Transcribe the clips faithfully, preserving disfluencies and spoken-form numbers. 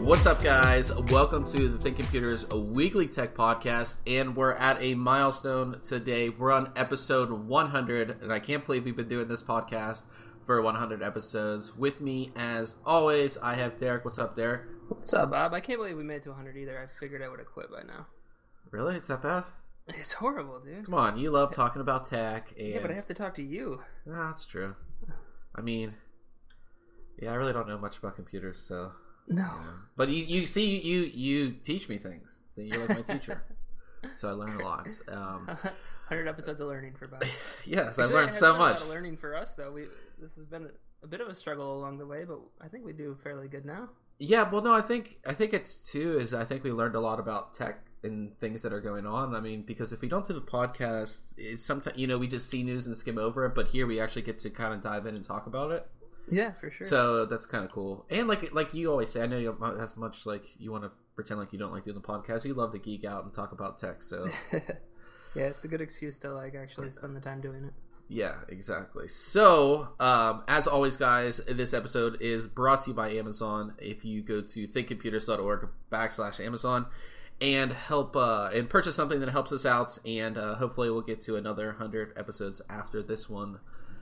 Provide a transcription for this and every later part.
What's up, guys? Welcome to the Think Computers, a weekly tech podcast, and we're at a milestone today. We're on episode one hundred, and I can't believe we've been doing this podcast for one hundred episodes. With me, as always, I have Derek. What's up, Derek? What's up, Bob? I can't believe we made it to one hundred either. I figured I would have quit by now. Really? It's that bad? It's horrible, dude. Come on, you love talking about tech. And... Yeah, but I have to talk to you. Ah, that's true. I mean, yeah, I really don't know much about computers, so... No. Yeah. But you, you see, you you teach me things. So you're like my teacher. So I learn a lot. Um, one hundred episodes of learning for Bob. Yes, Actually, I've learned it so been much. A lot of learning for us, though. We This has been a bit of a struggle along the way, but I think we do fairly good now. Yeah, well, no, I think I think it's too is I think we learned a lot about tech and things that are going on. I mean, because if we don't do the podcast, it's sometimes, you know, we just see news and skim over it. But here we actually get to kind of dive in and talk about it. Yeah, for sure. So that's kind of cool. And like like you always say, I know you don't as much like you want to pretend like you don't like doing the podcast. You love to geek out and talk about tech. So yeah, it's a good excuse to like actually spend the time doing it. Yeah, exactly. So, um, as always, guys, this episode is brought to you by Amazon. If you go to thinkcomputers.org backslash Amazon and help uh, and purchase something that helps us out, and uh, hopefully we'll get to another one hundred episodes after this one.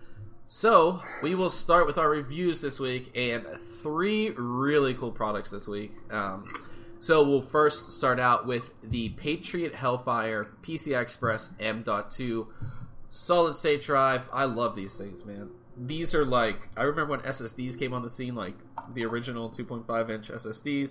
So, we will start with our reviews this week, and three really cool products this week. Um, so, we'll first start out with the Patriot Hellfire P C I Express M dot two solid state drive. I love these things, man. These are like, I remember when S S Ds came on the scene, like the original two point five inch S S Ds.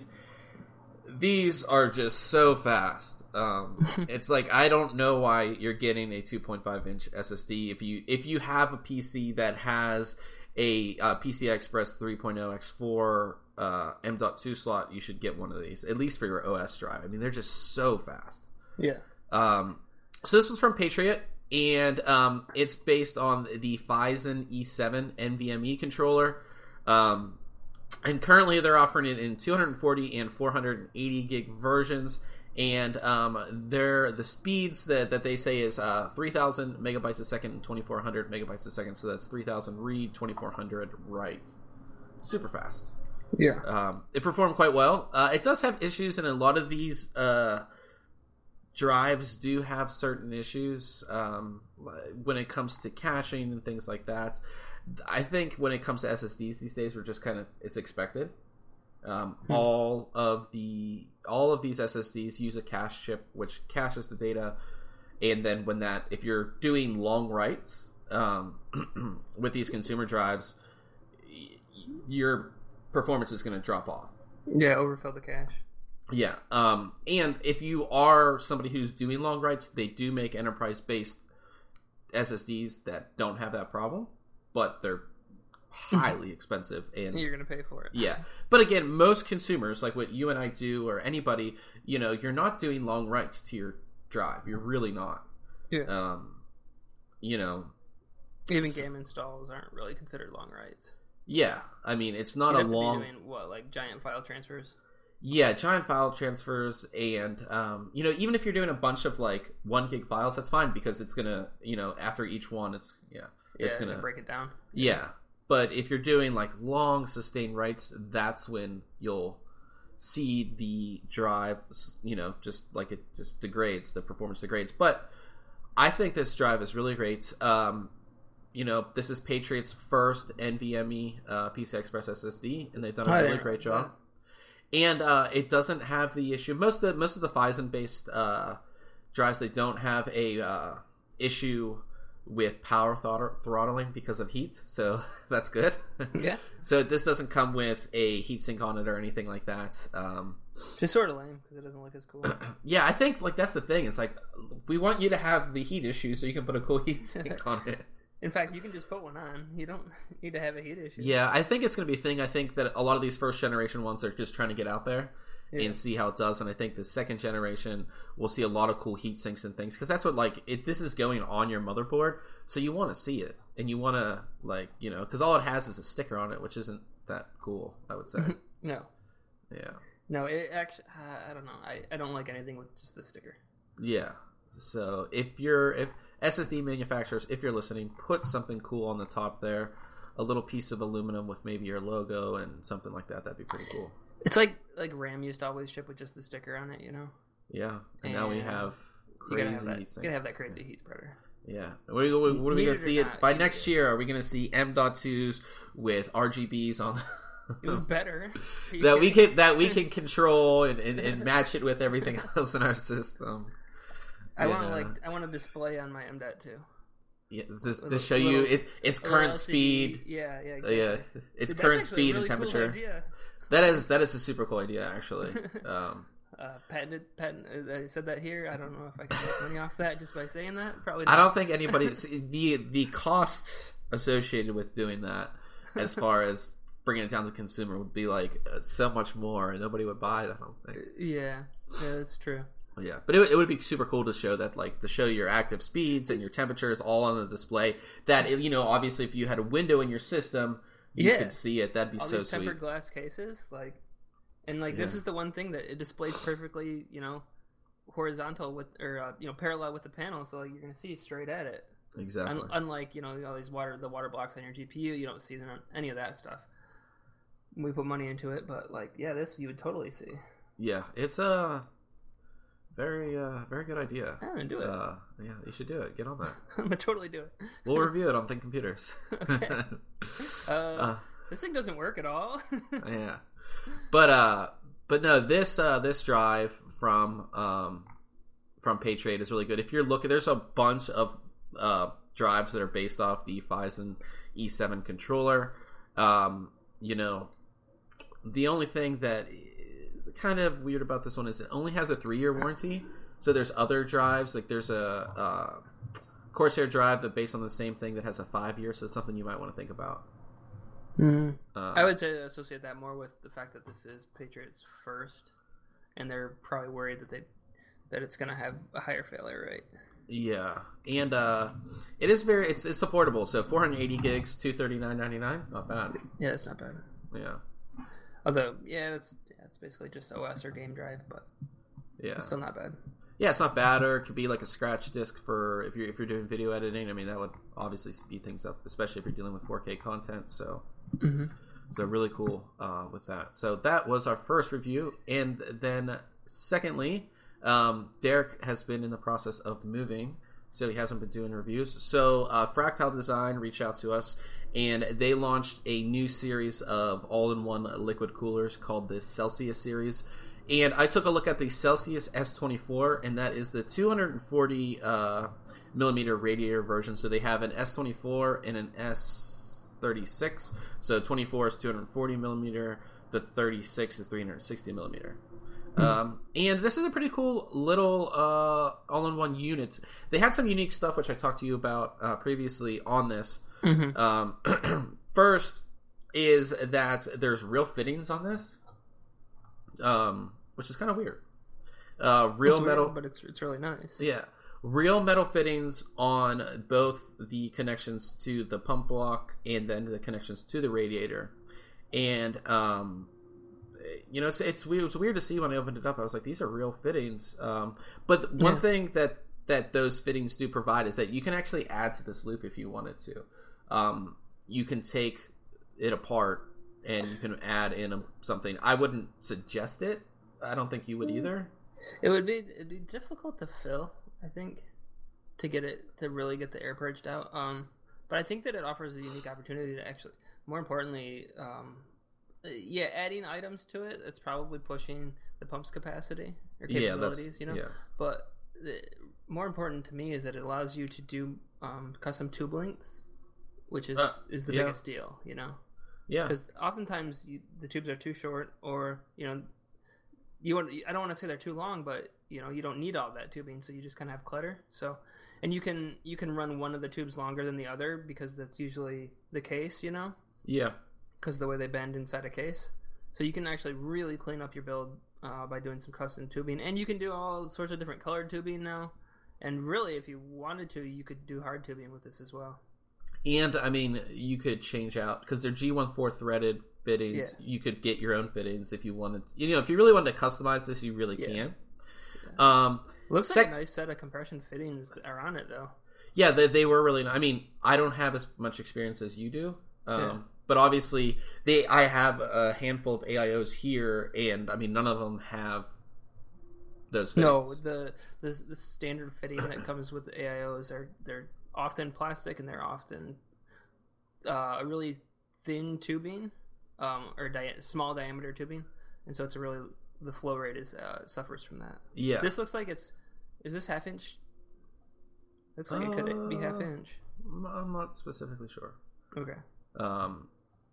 These are just so fast. Um, it's like, I don't know why you're getting a two point five inch S S D. If you if you have a P C that has a uh, P C I Express three point oh by four uh, M dot two slot, you should get one of these, at least for your O S drive. I mean, they're just so fast. Yeah. Um, so this was from Patriot, and um, it's based on the Phison E seven N V M e controller. Um, and currently they're offering it in two forty and four eighty gig versions. And um, they're, the speeds that, that they say is uh, three thousand megabytes a second and twenty-four hundred megabytes a second. So that's three thousand read, twenty-four hundred write. Super fast. Yeah. Um, it performed quite well. Uh, it does have issues, and a lot of these uh, drives do have certain issues um, when it comes to caching and things like that. I think when it comes to S S Ds these days, we're just kind of, it's expected. Um, hmm. All of the all of these S S Ds use a cache chip, which caches the data, and then when that, if you're doing long writes um, with these consumer drives, y- your performance is going to drop off. Yeah, overfill the cache. Yeah, um, and if you are somebody who's doing long writes, they do make enterprise-based S S Ds that don't have that problem, but they're highly expensive, and you're gonna pay for it. Yeah, but again, most consumers, like what you and I do, or anybody, you know, you're not doing long writes to your drive. You're really not. Yeah. Um, you know, even game installs aren't really considered long writes. Yeah, I mean, it's not You'd a have long. To be doing what, like giant file transfers? Yeah, giant file transfers, and um, you know, even if you're doing a bunch of like one gig files, that's fine because it's gonna, you know, after each one, it's yeah, it's yeah, gonna, gonna break it down. Yeah. But if you're doing like long sustained writes, that's when you'll see the drive, you know, just like it just degrades, the performance degrades. But I think this drive is really great. Um, you know, this is Patriot's first N V M e uh, P C I Express S S D, and they've done a oh, really yeah. great job. And uh, it doesn't have the issue. Most of the most of the Phison based uh, drives, they don't have a uh, issue with power throttle- throttling because of heat, so that's good. Yeah. So this doesn't come with a heatsink on it or anything like that. Um, Just sort of lame because it doesn't look as cool. yeah, I think like that's the thing. It's like we want you to have the heat issue so you can put a cool heatsink on it. In fact, you can just put one on. You don't need to have a heat issue. Yeah, I think it's going to be a thing. I think that a lot of these first generation ones are just trying to get out there. Yeah. And see how it does, and I think the second generation we'll see a lot of cool heat sinks and things because that's what like it, this is going on your motherboard, so you want to see it and you want to like you know because all it has is a sticker on it, which isn't that cool, I would say. No. Yeah. No, it actually uh, I don't know. I, I don't like anything with just the sticker. Yeah. So if you're if S S D manufacturers, if you're listening, put something cool on the top there, a little piece of aluminum with maybe your logo and something like that. That'd be pretty cool. It's like like Ram used to always ship with just the sticker on it, you know. Yeah, and, and now we have crazy. You gotta have that, heat you gotta have that crazy heat spreader. Yeah, what are, what, what are we gonna see it not, by next it. year? Are we gonna see M dot twos with R G Bs on? Even better. that kidding? we can that we can control and, and, and match it with everything else in our system. I want to like I want to display on my M dot two. Yeah, this, to show little, you it, its current L C D. Speed. Yeah, yeah, exactly. Yeah, its Dude, current speed really and temperature. Cool idea. That is that is a super cool idea, actually. Um, uh, patented, patent. I said that here. I don't know if I can make money off that just by saying that. Probably. Not. I don't think anybody. the the costs associated with doing that, as far as bringing it down to the consumer, would be like uh, so much more, and nobody would buy it. I don't think. Yeah, yeah, that's true. Yeah, but it, it would be super cool to show that, like, to show your active speeds and your temperatures all on the display. That, you know, obviously, if you had a window in your system, you yeah. could see it. That'd be all so these sweet. Tempered glass cases, like, and like yeah. this is the one thing that it displays perfectly, you know, horizontal with or uh, you know parallel with the panel, so like, you're gonna see straight at it. Exactly. Un- unlike you know all these water the water blocks on your G P U, you don't see any of that stuff. We put money into it, but like, yeah, this you would totally see. Yeah, it's a. Very, uh, very good idea. I'm gonna do it. Uh, yeah, you should do it. Get on that. I'm gonna totally do it. We'll review it on Think Computers. Okay. Uh, uh, this thing doesn't work at all. Yeah, but uh, but no, this uh, this drive from um, from Patriot is really good. If you're looking, there's a bunch of uh, drives that are based off the Phison E seven controller. Um, you know, the only thing that kind of weird about this one is it only has a three-year warranty. So there's other drives, like there's a uh, Corsair drive that based on the same thing that has a five-year, so it's something you might want to think about. Mm-hmm. Uh, I would say associate that more with the fact that this is Patriot's first, and they're probably worried that they that it's going to have a higher failure rate. Yeah, and uh, it is very it's it's affordable. So four hundred eighty gigs, two thirty-nine ninety-nine, not bad. Yeah, that's not bad. Yeah. Although, yeah, it's yeah, it's basically just O S or game drive, but yeah, it's still not bad. Yeah, it's not bad, or it could be like a scratch disk for if you're if you're doing video editing. I mean, that would obviously speed things up, especially if you're dealing with four K content. So, mm-hmm. so really cool uh, with that. So that was our first review, and then secondly, um, Derek has been in the process of moving, so he hasn't been doing reviews. So uh, Fractal Design reached out to us, and they launched a new series of all-in-one liquid coolers called the Celsius series. And I took a look at the Celsius S twenty-four, and that is the two hundred forty uh, millimeter radiator version. So they have an S twenty-four and an S thirty-six. So twenty-four is two hundred forty millimeter, the thirty-six is three hundred sixty millimeter. Mm-hmm. Um, and this is a pretty cool little uh, all-in-one unit. They had some unique stuff, which I talked to you about uh, previously on this. Mm-hmm. Um, first is that there's real fittings on this. Um, which is kind of weird. Uh, real it's metal, weird, but it's it's really nice. Yeah, real metal fittings on both the connections to the pump block and then the connections to the radiator. And um, you know, it's it's weird. It was weird to see when I opened it up. I was like, these are real fittings. Um, but one yeah. thing that that those fittings do provide is that you can actually add to this loop if you wanted to. Um, you can take it apart and you can add in a, something. I wouldn't suggest it. I don't think you would either. It would be it'd be difficult to fill, I think, to get it to really get the air purged out. Um, but I think that it offers a unique opportunity to actually, more importantly, um, yeah, adding items to it. It's probably pushing the pump's capacity or capabilities, yeah, you know. Yeah. But the, more important to me is that it allows you to do um, custom tube lengths, which is uh, is the yeah. biggest deal, you know. Yeah, because oftentimes you, the tubes are too short, or you know, you want. I don't want to say they're too long, but you know, you don't need all that tubing, so you just kind of have clutter. So, and you can you can run one of the tubes longer than the other because that's usually the case, you know. Yeah. Because the way they bend inside a case, so you can actually really clean up your build uh, by doing some custom tubing, and you can do all sorts of different colored tubing now. And really, if you wanted to, you could do hard tubing with this as well. And, I mean, you could change out, because they're G one four threaded fittings. Yeah. You could get your own fittings if you wanted. You know, if you really wanted to customize this, you really yeah. can. Yeah. Um, Looks sec- like a nice set of compression fittings that are on it, though. Yeah, they, they were really nice. I mean, I don't have as much experience as you do. Um, but obviously, they I have a handful of A I Os here, and I mean, none of them have those fittings. No, the, the the standard fitting that comes with the A I Os are they're often plastic, and they're often uh, a really thin tubing, um, or di- small diameter tubing, and so it's a really the flow rate is uh, suffers from that. Yeah, this looks like it's is this half inch? Looks like uh, it could be half inch. I'm not specifically sure. Okay. Um,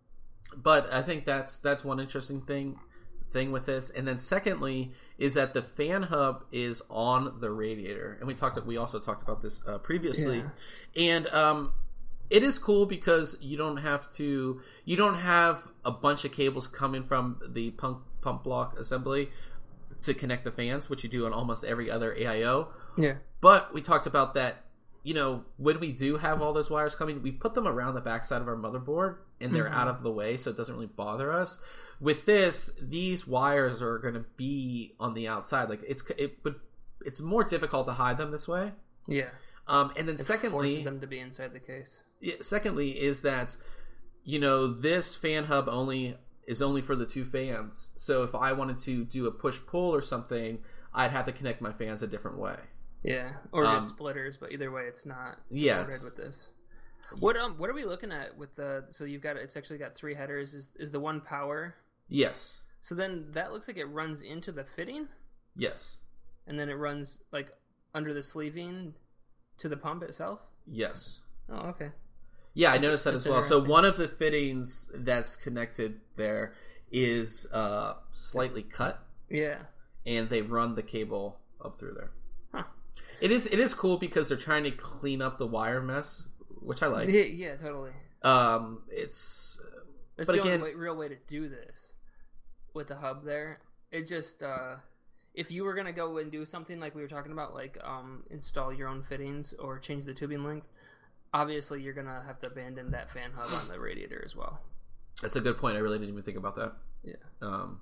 but I think that's that's one interesting thing thing with this, and then secondly is that the fan hub is on the radiator, and we talked we also talked about this uh, previously, yeah. and um, it is cool because you don't have to you don't have a bunch of cables coming from the pump pump block assembly to connect the fans, which you do on almost every other A I O. Yeah. But we talked about that. You know, when we do have all those wires coming, we put them around the backside of our motherboard, and they're mm-hmm. out of the way, so it doesn't really bother us. With this, these wires are going to be on the outside. Like it's it would it's more difficult to hide them this way. Yeah. Um, and then it secondly, forces them to be inside the case. Yeah, secondly, is that you know this fan hub only is only for the two fans. So if I wanted to do a push pull or something, I'd have to connect my fans a different way. Yeah, or um, just splitters, but either way, it's not supported yes. with this. What um, what are we looking at with the? So you've got it's actually got three headers. Is is the one power? Yes. So then that looks like it runs into the fitting. Yes. And then it runs like under the sleeving to the pump itself. Yes. Oh, okay. Yeah, I noticed that as well. So one of the fittings that's connected there is uh, slightly cut. Yeah. And they run the cable up through there. Huh. It is it is cool because they're trying to clean up the wire mess, which I like. Yeah, yeah totally. Um, it's That's but the again, only way, real way to do this with the hub there. It just uh, if you were gonna go and do something like we were talking about, like um, install your own fittings or change the tubing length, obviously you're gonna have to abandon that fan hub on the radiator as well. That's a good point. I really didn't even think about that. Yeah. Um.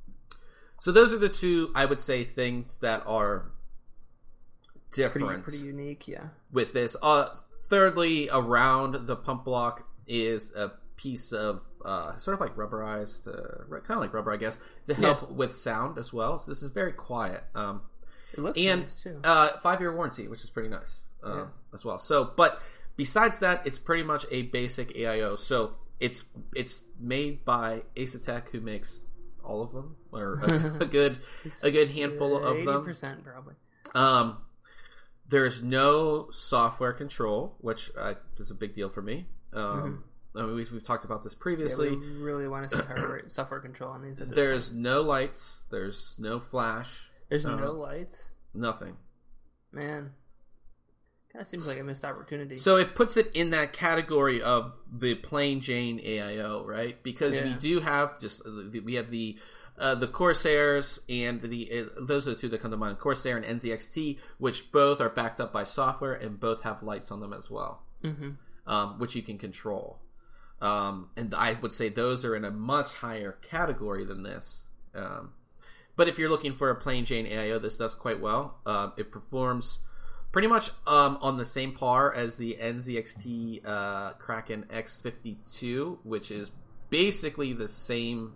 So those are the two, I would say, things that are different. Pretty, pretty unique, yeah. With this. Uh, thirdly, around the pump block is a piece of uh, sort of like rubberized, uh, kind of like rubber, I guess, to help yeah. with sound as well. So this is very quiet. Um, it looks and, nice, too. Uh, five-year warranty, which is pretty nice uh, yeah. as well. So, but besides that, it's pretty much a basic A I O. So it's it's made by Asetek, who makes all of them, or a, a good a good handful of them. eighty percent probably. Um, there's no software control, which uh, is a big deal for me. Um, mm-hmm. I mean, we've, we've talked about this previously. Yeah, we really want to see hardware, software control on these. There's point. no lights. There's no flash. There's um, no lights. Nothing. Man, kind of seems like a missed opportunity. So it puts it in that category of the plain Jane A I O, right? Because yeah. we do have just we have the uh, the Corsairs and the uh, those are the two that come to mind: Corsair and N Z X T, which both are backed up by software and both have lights on them as well, mm-hmm. um, which you can control. Um, and I would say those are in a much higher category than this. Um, but if you're looking for a plain Jane A I O, this does quite well. Uh, it performs pretty much um, on the same par as the N Z X T uh, Kraken X fifty-two, which is basically the same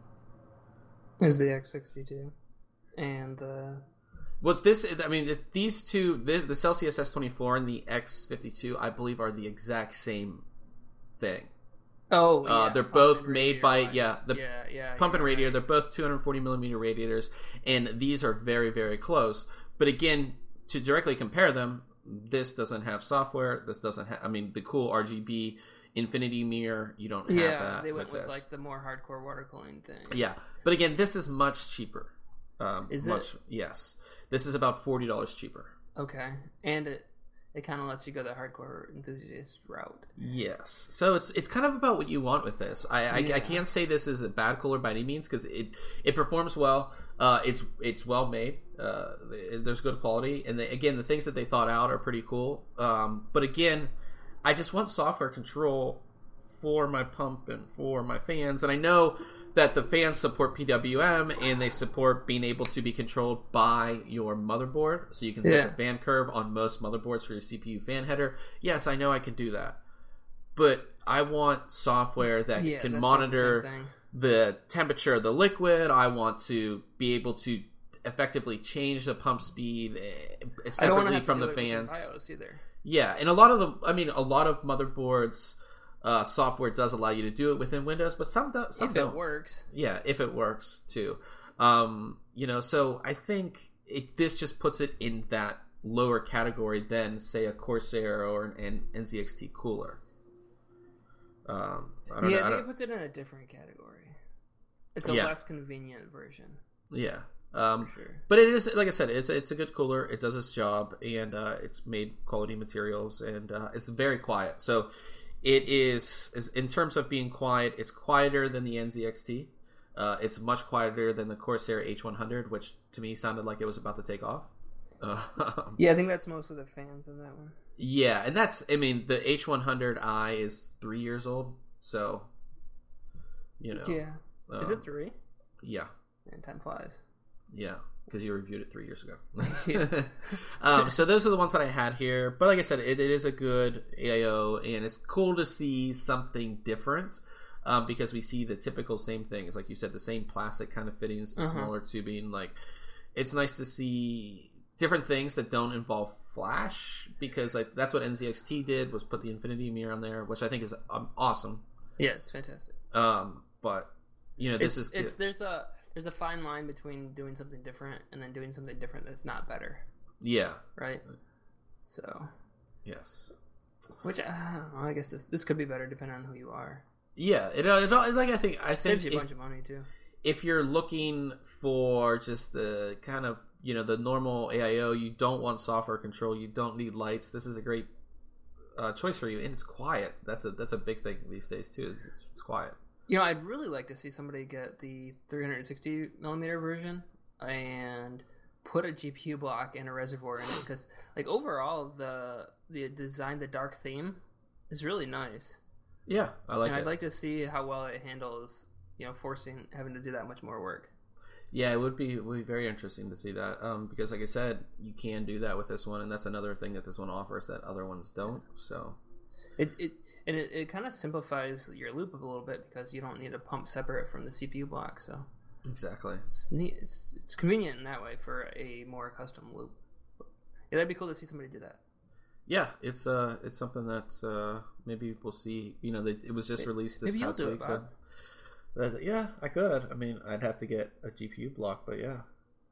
as the X sixty-two. And the... What this is, I mean, these two, the, the Celsius S twenty-four and the X fifty-two, I believe, are the exact same thing. Oh, yeah. Uh, they're pump both made by, ones. yeah, the yeah, yeah, pump and radiator. Right. They're both two hundred forty millimeter radiators, and these are very, very close. But again, to directly compare them, this doesn't have software. This doesn't have, I mean, the cool R G B infinity mirror, you don't have yeah, that. Yeah, they went with, with this. like the more hardcore water cooling thing. Yeah, but again, this is much cheaper. Um, is much, it? Yes. This is about forty dollars cheaper. Okay. And it it kind of lets you go the hardcore enthusiast route. Yes. So it's it's kind of about what you want with this. I I, yeah. I can't say this is a bad cooler by any means because it it performs well. Uh, it's it's well made. Uh, there's good quality, and they, again, the things that they thought out are pretty cool. Um, but again, I just want software control for my pump and for my fans, and I know that the fans support P W M and they support being able to be controlled by your motherboard, so you can set yeah. the fan curve on most motherboards for your C P U fan header. Yes, I know I can do that, but I want software that Yeah, can that's monitor the same thing. the temperature of the liquid. I want to be able to effectively change the pump speed eh, I don't want separately to have from to the do it within fans. BIOS either. Yeah, and a lot of the, I mean, a lot of motherboards uh, software does allow you to do it within Windows, but some do, some If don't. it works. Yeah, if it works too. Um, you know, so I think it, this just puts it in that lower category than, say, a Corsair or an N Z X T cooler. Um, I don't yeah, know, I I think don't, it puts it in a different category. It's a Yeah. less convenient version. yeah. Um, For sure. but it is, like I said, it's it's a good cooler. It does its job, and uh, it's made quality materials, and uh, it's very quiet. So it is, is in terms of being quiet, it's quieter than the N Z X T. Uh, it's much quieter than the Corsair H one hundred, which to me sounded like it was about to take off. Uh, Yeah, I think that's most of the fans in that one. yeah, and that's, I mean, the H one hundred i is three years old, so you know. Yeah. Um, Is it three? Yeah. And time flies. Yeah, because you reviewed it three years ago. Yeah. um, so those are the ones that I had here. But like I said, it, it is a good A I O, and it's cool to see something different um, because we see the typical same things. Like you said, the same plastic kind of fittings, the Uh-huh. smaller tubing. Like, it's nice to see different things that don't involve flash, because like that's what N Z X T did, was put the Infinity Mirror on there, which I think is um, awesome. Yeah, it's fantastic. Um, but, you know, this It's, is good. it's there's a there's a fine line between doing something different and then doing something different that's not better, Yeah. right? So, Yes. which I don't know. I guess this this could be better depending on who you are. Yeah, it, it like I think I think Saves you a if, bunch of money too. if you're looking for just the kind of, you know, the normal A I O, you don't want software control, you don't need lights. This is a great uh, choice for you, and it's quiet. That's a that's a big thing these days too. It's, it's quiet. You know, I'd really like to see somebody get the three sixty millimeter version and put a G P U block and a reservoir in it, because, like, overall the the design, the dark theme, is really nice. Yeah, I like and it. I'd like to see how well it handles, you know, forcing having to do that much more work. Yeah, it would be it would be very interesting to see that, um, because, like I said, you can do that with this one, and that's another thing that this one offers that other ones don't. So, It it and it, it kind of simplifies your loop a little bit, because you don't need a pump separate from the C P U block. So exactly. it's neat. It's it's convenient in that way for a more custom loop. Yeah, that'd be cool to see somebody do that. Yeah, it's uh, it's something that uh, maybe we'll see. You know, they, it was just released this Maybe you'll past do week. it, So, uh, yeah, I could. I mean, I'd have to get a G P U block, but yeah,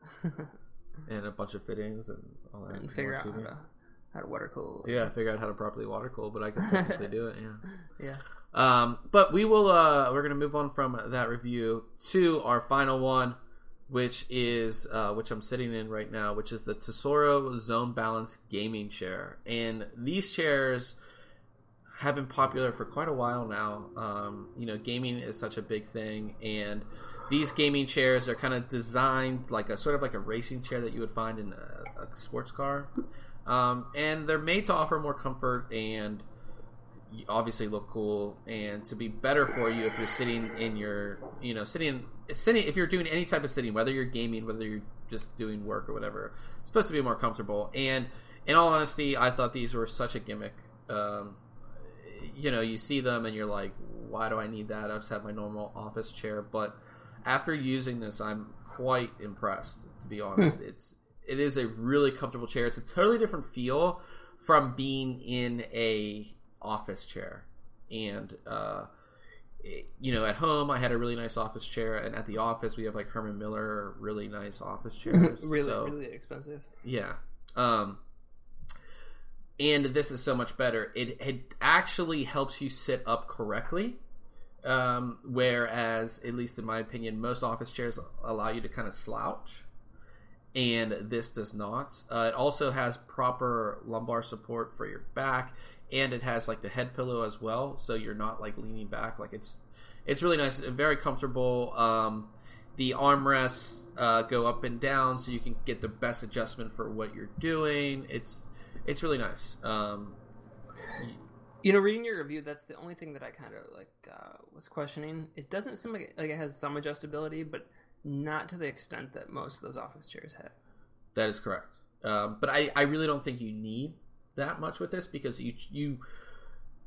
and a bunch of fittings and all that. and figure more out how tubing. to how to water cool. Yeah, figure out how to properly water cool, but I could technically do it. Yeah. Yeah. Um, but we will. Uh, we're gonna move on from that review to our final one, which is uh, which I'm sitting in right now, which is the Tesoro Zone Balance gaming chair. And these chairs have been popular for quite a while now. Um, you know, gaming is such a big thing, and these gaming chairs are kind of designed like a sort of like a racing chair that you would find in a, a sports car, um, and they're made to offer more comfort and you obviously look cool, and to be better for you if you're sitting in your, you know, sitting sitting if you're doing any type of sitting, whether you're gaming, whether you're just doing work or whatever. It's supposed to be more comfortable. And in all honesty, I thought these were such a gimmick. Um, you know, you see them and you're like, why do I need that? I just have my normal office chair. But after using this, I'm quite impressed, to be honest. it's it is a really comfortable chair. It's a totally different feel from being in a office chair. And uh it, you know, at home I had a really nice office chair, and at the office we have like Herman Miller really nice office chairs. really so, really expensive. yeah. Um and this is so much better. It, it actually helps you sit up correctly, um whereas, at least in my opinion, most office chairs allow you to kind of slouch, and this does not. Uh, it also has proper lumbar support for your back, and it has like the head pillow as well, so you're not like leaning back. Like it's it's really nice, very comfortable. Um, the armrests uh, go up and down, so you can get the best adjustment for what you're doing. It's it's really nice. Um, You know, reading your review, that's the only thing that I kind of like uh, was questioning. It doesn't seem like it, like it has some adjustability, but not to the extent that most of those office chairs have. That is correct. Um, but I, I really don't think you need that much with this, because you you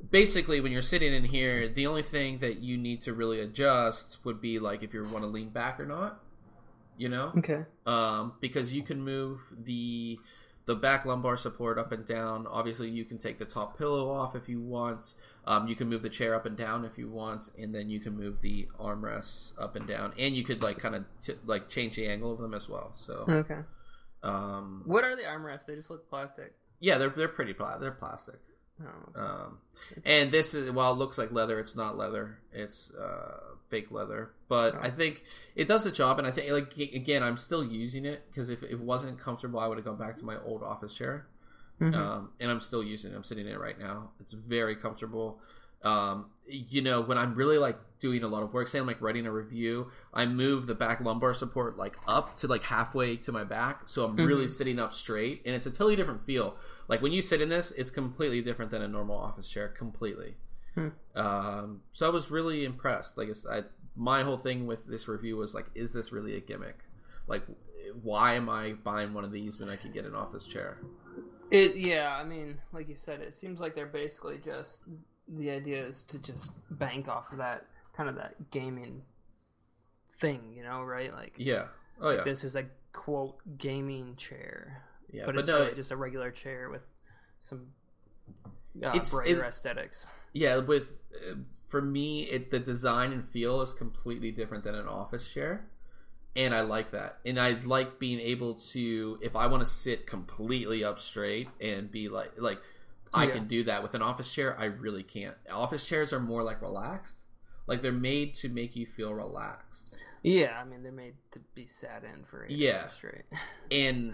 basically, when you're sitting in here, the only thing that you need to really adjust would be like if you want to lean back or not. You know, Okay. um, because you can move the the back lumbar support up and down. Obviously, you can take the top pillow off if you want. Um, you can move the chair up and down if you want, and then you can move the armrests up and down, and you could like kind of t- like change the angle of them as well. So, Okay. um, What are the armrests? They just look plastic. yeah, they're they're pretty pla- they're plastic. Oh. Um, and this is, while it looks like leather, it's not leather. It's uh, fake leather. But Oh. I think it does the job. And I think, like, again, I'm still using it because if it wasn't comfortable, I would have gone back to my old office chair. Mhm. Um, and I'm still using it. I'm sitting in it right now. It's very comfortable. Um, you know, when I'm really like doing a lot of work, say I'm like writing a review, I move the back lumbar support like up to like halfway to my back, so I'm really Mhm. sitting up straight, and it's a totally different feel. Like when you sit in this, it's completely different than a normal office chair, completely. Hmm. Um, so I was really impressed. Like it's, I, my whole thing with this review was like, is this really a gimmick? Like, why am I buying one of these when I could get an office chair? It yeah, I mean, like you said, it seems like they're basically just the idea is to just bank off of that kind of that gaming thing, you know, right? Like Yeah. Oh yeah. this is a quote gaming chair, Yeah. but, But, it's no, really just a regular chair with some uh, It's- brighter it- aesthetics. yeah. With uh, for me, it the design and feel is completely different than an office chair. And I like that. And I like being able to, if I want to sit completely up straight and be like, like I Yeah. can do that. With an office chair, I really can't. Office chairs are more like relaxed. Like they're made to make you feel relaxed. Yeah, I mean they're made to be sat in for eight Yeah. hours straight. And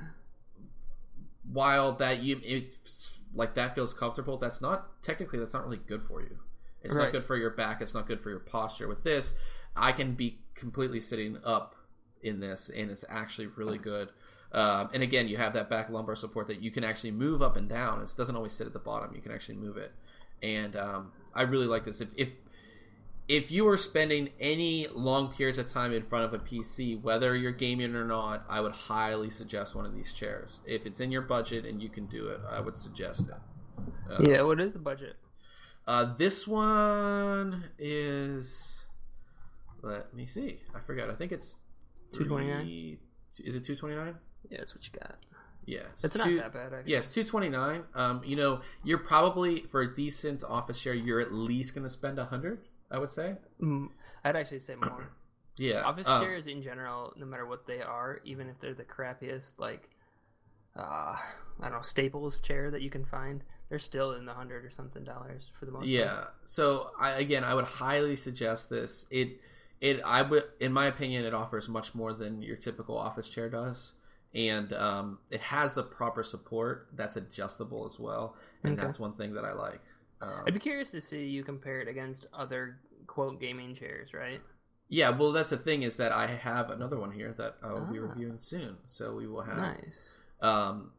while that you, it's like that feels comfortable, that's not, technically that's not really good for you. It's Right. not good for your back. It's not good for your posture. With this, I can be completely sitting up in this, and it's actually really good. Um, and again, you have that back lumbar support that you can actually move up and down. It doesn't always sit at the bottom. You can actually move it. And um, I really like this. If, if if you are spending any long periods of time in front of a P C, whether you're gaming or not, I would highly suggest one of these chairs. If it's in your budget and you can do it, I would suggest it. Uh, Yeah, what is the budget? Uh, this one is. Let me see. I forgot. I think it's two twenty-nine. three- Is it two twenty nine? Yeah, that's what you got. Yeah, It's not that bad, actually. Yes, two twenty nine. Um, you know, you're probably for a decent office chair, you're at least going to spend a hundred. I would say. Mm, I'd actually say more. Yeah, Office um, chairs in general, no matter what they are, even if they're the crappiest, like uh, I don't know, Staples chair that you can find, they're still in the hundred or something dollars for the most part. Yeah. So I, again, I would highly suggest this. It, it, I would, in my opinion, it offers much more than your typical office chair does, and um, it has the proper support that's adjustable as well, and Okay. that's one thing that I like. Um, I'd be curious to see you compare it against other quote gaming chairs, right? yeah. Well, that's the thing is that I have another one here that I'll be Ah. reviewing soon, so we will have, Nice. um,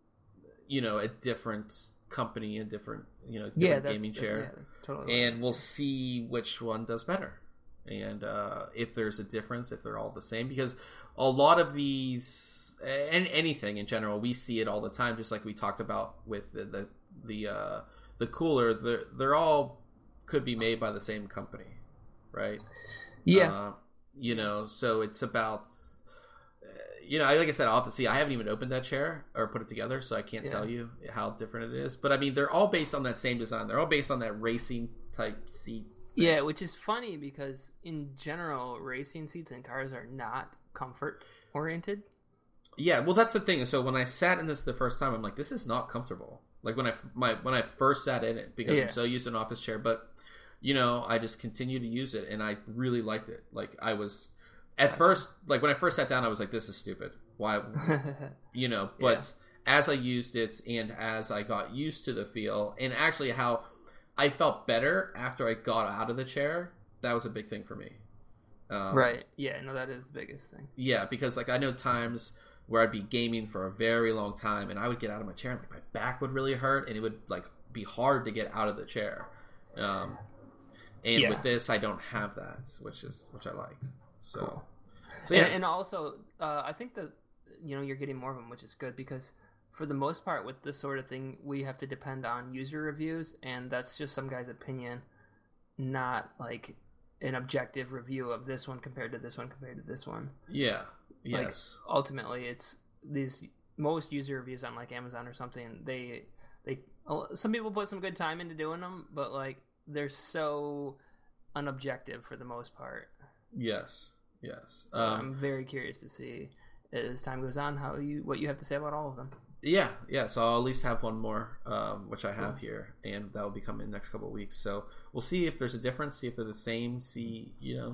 you know, a different company, a different, you know, different Yeah, that's gaming that- chair. Yeah, that's totally. And we'll see which one does better, and uh, if there's a difference, if they're all the same, because a lot of these and anything in general, we see it all the time, just like we talked about with the the the, uh, the cooler. They're, they're all could be made by the same company, right? Yeah. uh, you know, so it's about uh, you know, like I said, I'll have to see. I haven't even opened that chair or put it together, so I can't Yeah. tell you how different it is. But I mean, they're all based on that same design. They're all based on that racing type seat. Yeah, which is funny because in general, racing seats in cars are not comfort oriented. Yeah, well, that's the thing. So when I sat in this the first time, I'm like, this is not comfortable. Like when I my when I first sat in it, because Yeah. I'm so used to an office chair. But you know, I just continued to use it, and I really liked it. Like I was at first, like when I first sat down, I was like, this is stupid. Why, you know? But as I used it, and as I got used to the feel, and actually how I felt better after I got out of the chair, that was a big thing for me. Um, Right. Yeah, no, that is the biggest thing. Yeah, because like I know times where I'd be gaming for a very long time, and I would get out of my chair, and like my back would really hurt, and it would like be hard to get out of the chair. Um, and Yeah. with this, I don't have that, which is which I like. So, Cool. so yeah, And, and also, uh, I think that you know you're getting more of them, which is good because for the most part, with this sort of thing, we have to depend on user reviews, and that's just some guy's opinion, not like an objective review of this one compared to this one compared to this one. Yeah. Yes. Like, ultimately, it's these most user reviews on like Amazon or something. They they some people put some good time into doing them, but like they're so unobjective for the most part. Yes. Yes. So um, I'm very curious to see as time goes on how you what you have to say about all of them. Yeah, yeah. So I'll at least have one more, um, which I have here, and that will be coming in the next couple of weeks. So we'll see if there's a difference, see if they're the same, see you know,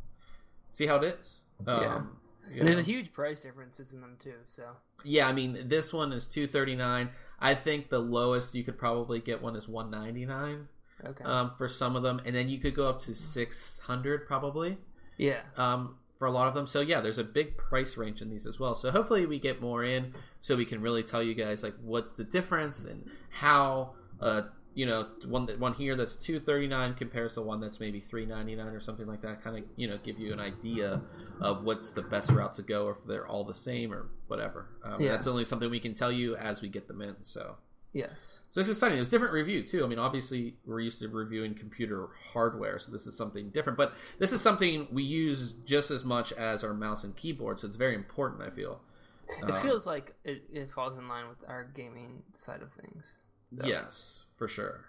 see how it is. Um, yeah. And there's a huge price differences in them too. So yeah, I mean this one is two thirty nine. I think the lowest you could probably get one is one ninety nine. Okay. Um, for some of them, and then you could go up to six hundred probably. Yeah. Um, for a lot of them. So yeah, there's a big price range in these as well. So hopefully we get more in so we can really tell you guys like what the difference and how uh you know one that one here that's two thirty-nine compares to one that's maybe three ninety-nine or something like that, kind of you know give you an idea of what's the best route to go, or if they're all the same or whatever. Um, yeah. That's only something we can tell you as we get them in. So yes. So it's exciting. It was a different review, too. I mean, obviously, we're used to reviewing computer hardware, so this is something different. But this is something we use just as much as our mouse and keyboard, so it's very important, I feel. It um, feels like it, it falls in line with our gaming side of things. Though. Yes, for sure.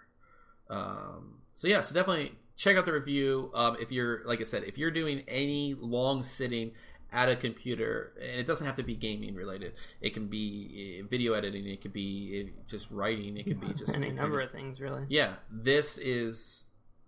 Um, so, yeah, so definitely check out the review. Um, if you're, like I said, if you're doing any long sitting at a computer, and it doesn't have to be gaming related, it can be video editing, it could be just writing, it could be just any number of things, really. Yeah, this is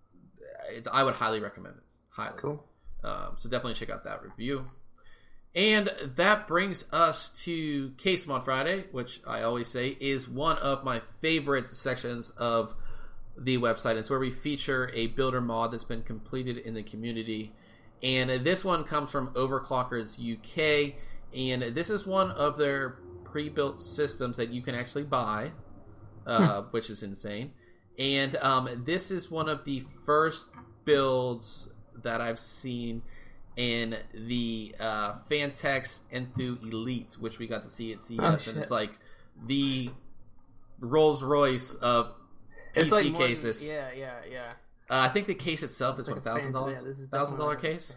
it, I would highly recommend it, highly. Cool. Um, so definitely check out that review. And that brings us to Case Mod Friday, which I always say is one of my favorite sections of the website. It's where we feature a builder mod that's been completed in the community. And this one comes from Overclockers U K, and this is one of their pre-built systems that you can actually buy, uh, which is insane. And um, this is one of the first builds that I've seen in the uh, Fantex Enthoo Elite, which we got to see at C E S, oh, and it's like the Rolls Royce of P C it's like cases. Than, yeah, yeah, yeah. Uh, I think the case itself is like what thousand dollars, thousand dollar case.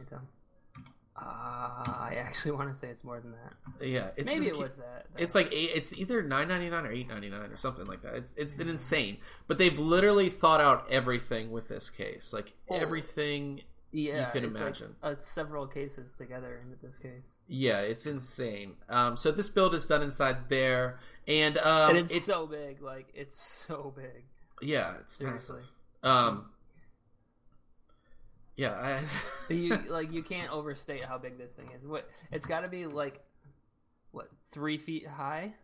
Uh, I actually want to say it's more than that. Yeah, it's maybe the, it was that. Though. It's like eight, it's either nine ninety nine or eight ninety nine or something like that. It's it's an insane, but they've literally thought out everything with this case, like oh, everything yeah, you can it's imagine. Like, uh, several cases together into this case. Yeah, it's insane. Um, so this build is done inside there, and um, and it's, it's so big, like it's so big. Yeah, it's seriously. Massive. Um. Yeah, I... you like you can't overstate how big this thing is. What it's got to be like, what three feet high?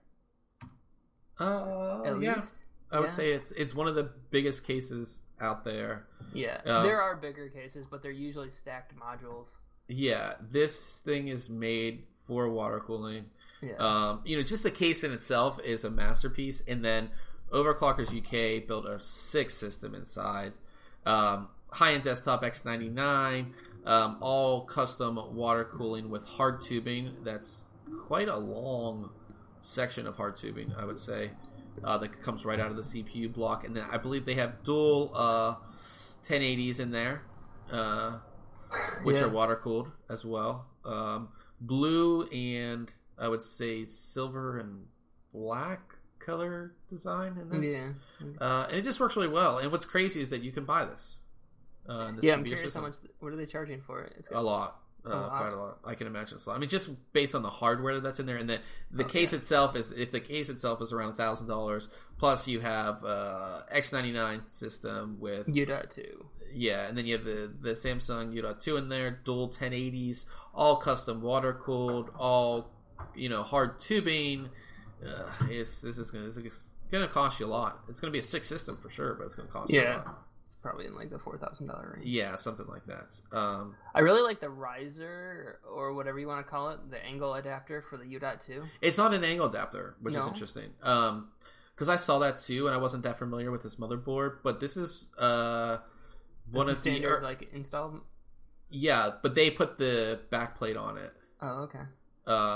Uh, At yeah, least? I yeah. would say it's it's one of the biggest cases out there. Yeah, um, there are bigger cases, but they're usually stacked modules. Yeah, this thing is made for water cooling. Yeah, um, you know, just the case in itself is a masterpiece, and then Overclockers U K built a six system inside. Um, high-end desktop X ninety-nine, um, all custom water cooling with hard tubing. That's quite a long section of hard tubing, I would say, uh, that comes right out of the C P U block. And then I believe they have dual uh, ten eighties in there, uh, which yeah. are water-cooled as well. Um, blue and, I would say, silver and black color design in this. Yeah. Uh, and it just works really well. And what's crazy is that you can buy this. Uh, this yeah, I'm curious system. how much. What are they charging for it? It's a lot, uh, a lot, quite a lot. I can imagine it's a lot. I mean, just based on the hardware that's in there, and the the okay. case itself is if the case itself is around thousand dollars. Plus, you have uh, X ninety-nine system with U dot two. Yeah, and then you have the the Samsung U dot two in there, dual ten eighties, all custom water cooled, all you know hard tubing. Uh, it's, this is gonna this is gonna cost you a lot. It's gonna be a six system for sure, but it's gonna cost yeah. you a lot. Probably in like the four thousand dollar range. Yeah, something like that. Um, I really like the riser or whatever you want to call it, the angle adapter for the U dot two. It's not an angle adapter, which no? is interesting. Um, because I saw that too, and I wasn't that familiar with this motherboard. But this is uh one That's of the standard the like install. Yeah, but they put the backplate on it. Oh, okay. Um,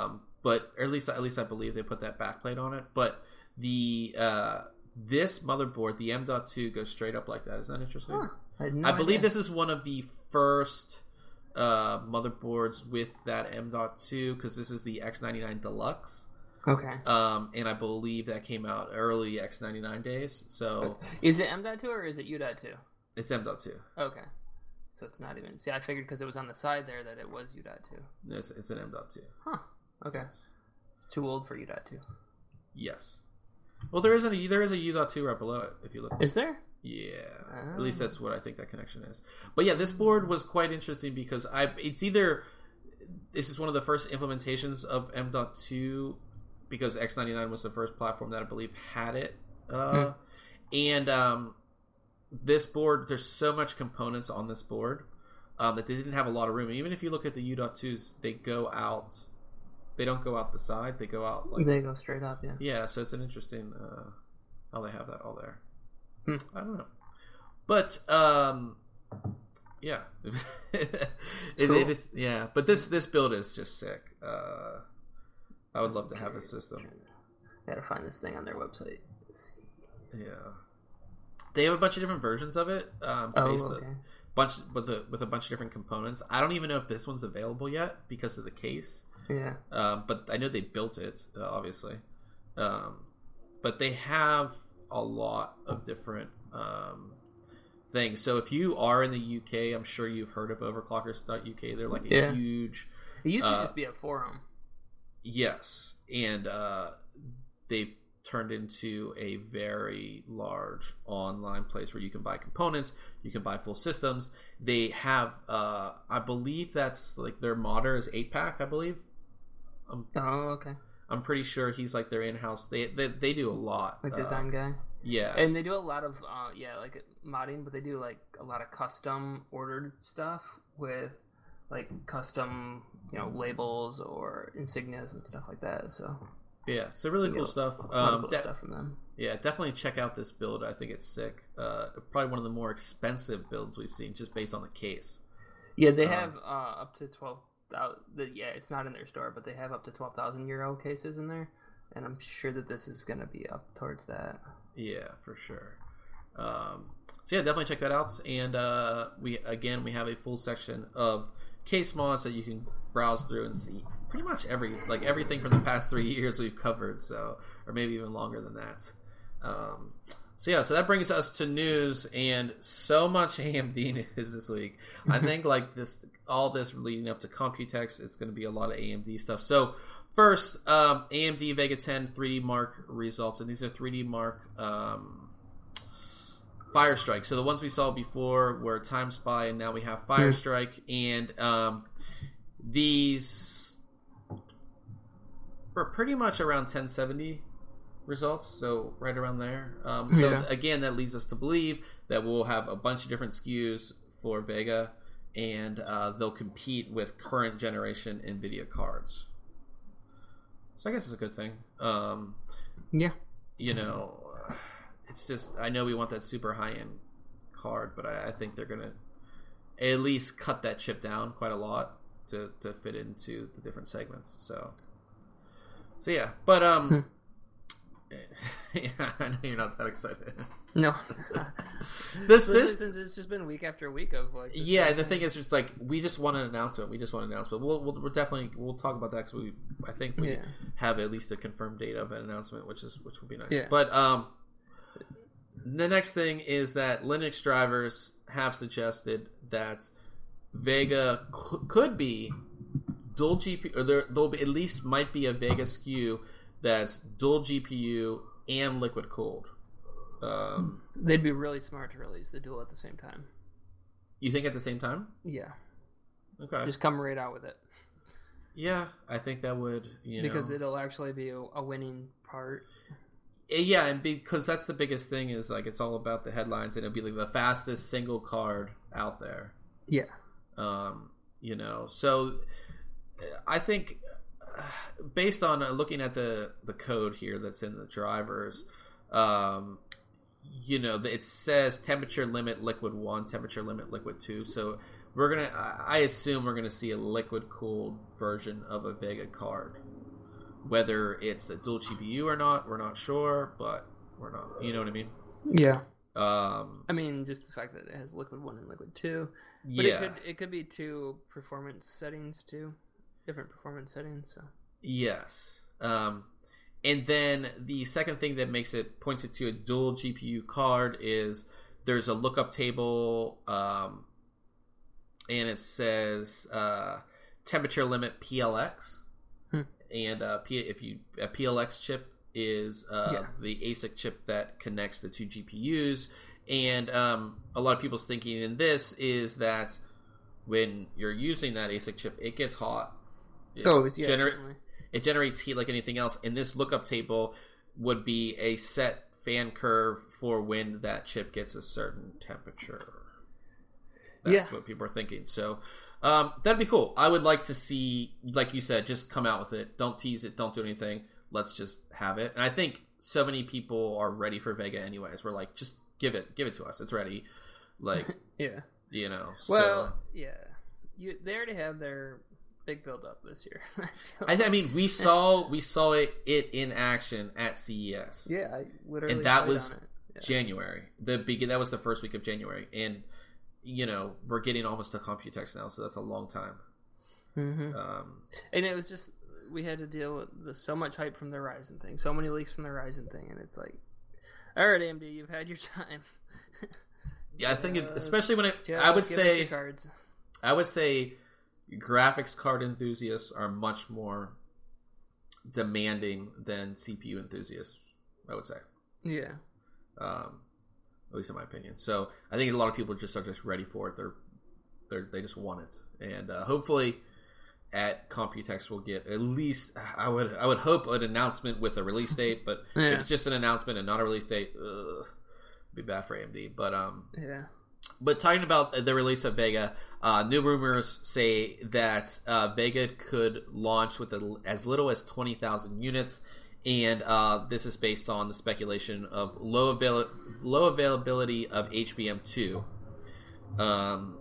but or at least at least I believe they put that backplate on it. But the uh, this motherboard, the M dot two, goes straight up like that. Isn't that interesting? Huh. I, had no I believe idea. this is one of the first uh, motherboards with that M dot two because this is the X ninety-nine Deluxe. Okay. Um, and I believe that came out early X ninety-nine days. So is it M dot two or is it U dot two? it's M dot two. Okay. So it's not even. See, I figured because it was on the side there that it was U dot two. It's, it's an M dot two. Huh. Okay. It's too old for U dot two. Yes. Well, there is a there is a U dot two right below it if you look. Is there? Yeah. Oh. At least that's what I think that connection is. But yeah, this board was quite interesting because I it's either this is one of the first implementations of M dot two because X ninety-nine was the first platform that I believe had it. Uh, hmm. And um, this board, there's so much components on this board um, that they didn't have a lot of room. Even if you look at the U dot twos, they go out. They don't go out the side. They go out like they go straight up. Yeah. Yeah. So it's an interesting uh, how they have that all there. Hmm. I don't know, but um, yeah, it, cool. it is. Yeah, but this this build is just sick. Uh, I would love to have this system. Gotta find this thing on their website. Yeah, they have a bunch of different versions of it. Um, oh, based okay. a bunch with a with a bunch of different components. I don't even know if this one's available yet because of the case. Yeah. Um, but I know they built it, uh, obviously. Um, but they have a lot of different um, things. So if you are in the U K, I'm sure you've heard of overclockers dot U K. They're like a yeah. huge. It used to uh, just be a forum. Yes, and uh, they've turned into a very large online place where you can buy components, you can buy full systems. They have, uh, I believe that's like their modder is eight pack, I believe. Um, oh, okay. I'm pretty sure he's like their in-house. They they, they do a lot. Like uh, design guy. Yeah, and they do a lot of uh, yeah, like modding, but they do like a lot of custom ordered stuff with like custom, you know, labels or insignias and stuff like that. So yeah, so really cool stuff. Um, Um, cool de- stuff from them. Yeah, definitely check out this build. I think it's sick. Uh, probably one of the more expensive builds we've seen, just based on the case. Yeah, they um, have uh, up to twelve thousand. Yeah, it's not in their store, but they have up to twelve thousand euro cases in there, and I'm sure that this is going to be up towards that. Yeah, for sure. Um, so yeah, definitely check that out. And uh, we again we have a full section of case mods that you can browse through and see pretty much every like everything from the past three years we've covered. So or maybe even longer than that. Um, so yeah, so that brings us to news, and so much A M D news this week. I think like just all this leading up to Computex, it's going to be a lot of A M D stuff. So first, um, A M D Vega ten three D Mark results, and these are three D Mark um, Firestrike. So the ones we saw before were Time Spy, and now we have Firestrike, and um, these were pretty much around ten seventy results, so right around there. Um, so yeah. again, that leads us to believe that we'll have a bunch of different S K Us for Vega, and uh, they'll compete with current generation NVIDIA cards. So I guess it's a good thing. Um, yeah. You know, it's just, I know we want that super high-end card, but I, I think they're going to at least cut that chip down quite a lot to, to fit into the different segments. So, so yeah. But, um... yeah, I know you're not that excited. No. this so this it's just been week after week of like. Yeah, and the thing is, just like we just want an announcement. We just want an announcement. We'll we'll we're definitely we'll talk about that because we I think we yeah. have at least a confirmed date of an announcement, which is which will be nice. Yeah. But um, the next thing is that Linux drivers have suggested that Vega c- could be dual G P U, or there there'll be at least might be a Vega S K U that's dual G P U and liquid cooled. Um, They'd be really smart to release the dual at the same time. You think at the same time? Yeah. Okay. Just come right out with it. Yeah, I think that would, you know, because it'll actually be a, a winning part. Yeah, and because that's the biggest thing is like it's all about the headlines, and it'll be like the fastest single card out there. Yeah. Um, you know, so I think based on looking at the the code here that's in the drivers, um, you know, it says temperature limit liquid one, temperature limit liquid two. So we're gonna, I assume we're gonna see a liquid cooled version of a Vega card. whether it's a dual G P U or not, we're not sure, but we're not. You know what I mean? Yeah. Um, I mean, just the fact that it has liquid one and liquid two. But yeah. it could it could be two performance settings too, different performance settings. So yes. Um, and then the second thing that makes it points it to a dual G P U card is there's a lookup table, um, and it says uh, temperature limit P L X, hmm. and uh, P, if you a P L X chip is uh, Yeah. the A S I C chip that connects the two G P Us. And um, a lot of people's thinking in this is that when you're using that A S I C chip, it gets hot. It, oh, yeah, gener- certainly. it generates heat like anything else. And this lookup table would be a set fan curve for when that chip gets a certain temperature. That's Yeah. what people are thinking. So um, that'd be cool. I would like to see, like you said, just come out with it. Don't tease it. Don't do anything. Let's just have it. And I think so many people are ready for Vega anyways. We're like, just give it, give it to us. It's ready. Like, yeah. you know. Well, so. yeah. You they already have their big build up this year. I, feel I, like. I mean, we saw we saw it it in action at C E S. Yeah, I literally. And that played was on it. Yeah. January. The begin that was the first week of January, and you know we're getting almost to Computex now, so that's a long time. Mm-hmm. Um, and it was just we had to deal with the, so much hype from the Ryzen thing, so many leaks from the Ryzen thing, and it's like, all right, A M D, you've had your time. yeah, I think it, Uh, especially when it, yeah, I would give us say your cards. I would say graphics card enthusiasts are much more demanding than C P U enthusiasts. I would say. Yeah. Um, at least in my opinion. So I think a lot of people just are just ready for it. They're they they just want it, and uh, hopefully at Computex we'll get at least I would I would hope an announcement with a release date. But Yeah. if it's just an announcement and not a release date, ugh, it'd be bad for A M D. But um, Yeah. but talking about the release of Vega, uh, new rumors say that uh, Vega could launch with a, as little as twenty thousand units. And uh, this is based on the speculation of low avail- low availability of H B M two. Um,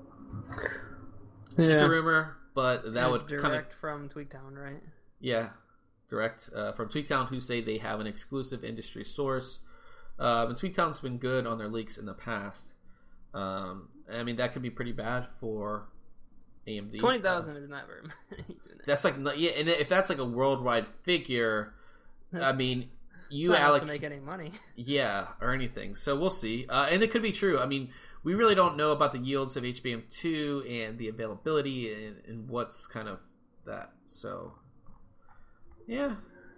it's just Yeah. a rumor, but that And would it's kind of direct from Tweaktown, right? yeah, direct uh, from Tweaktown, who say they have an exclusive industry source. Uh, and Tweaktown's been good on their leaks in the past. Um, I mean, that could be pretty bad for A M D. Twenty thousand uh, is not very many. That's like yeah, and if that's like a worldwide figure. That's, I mean, you not allocate to make any money. Yeah, or anything. So we'll see. Uh, and it could be true. I mean, we really don't know about the yields of H B M two and the availability and, and what's kind of that. So, yeah.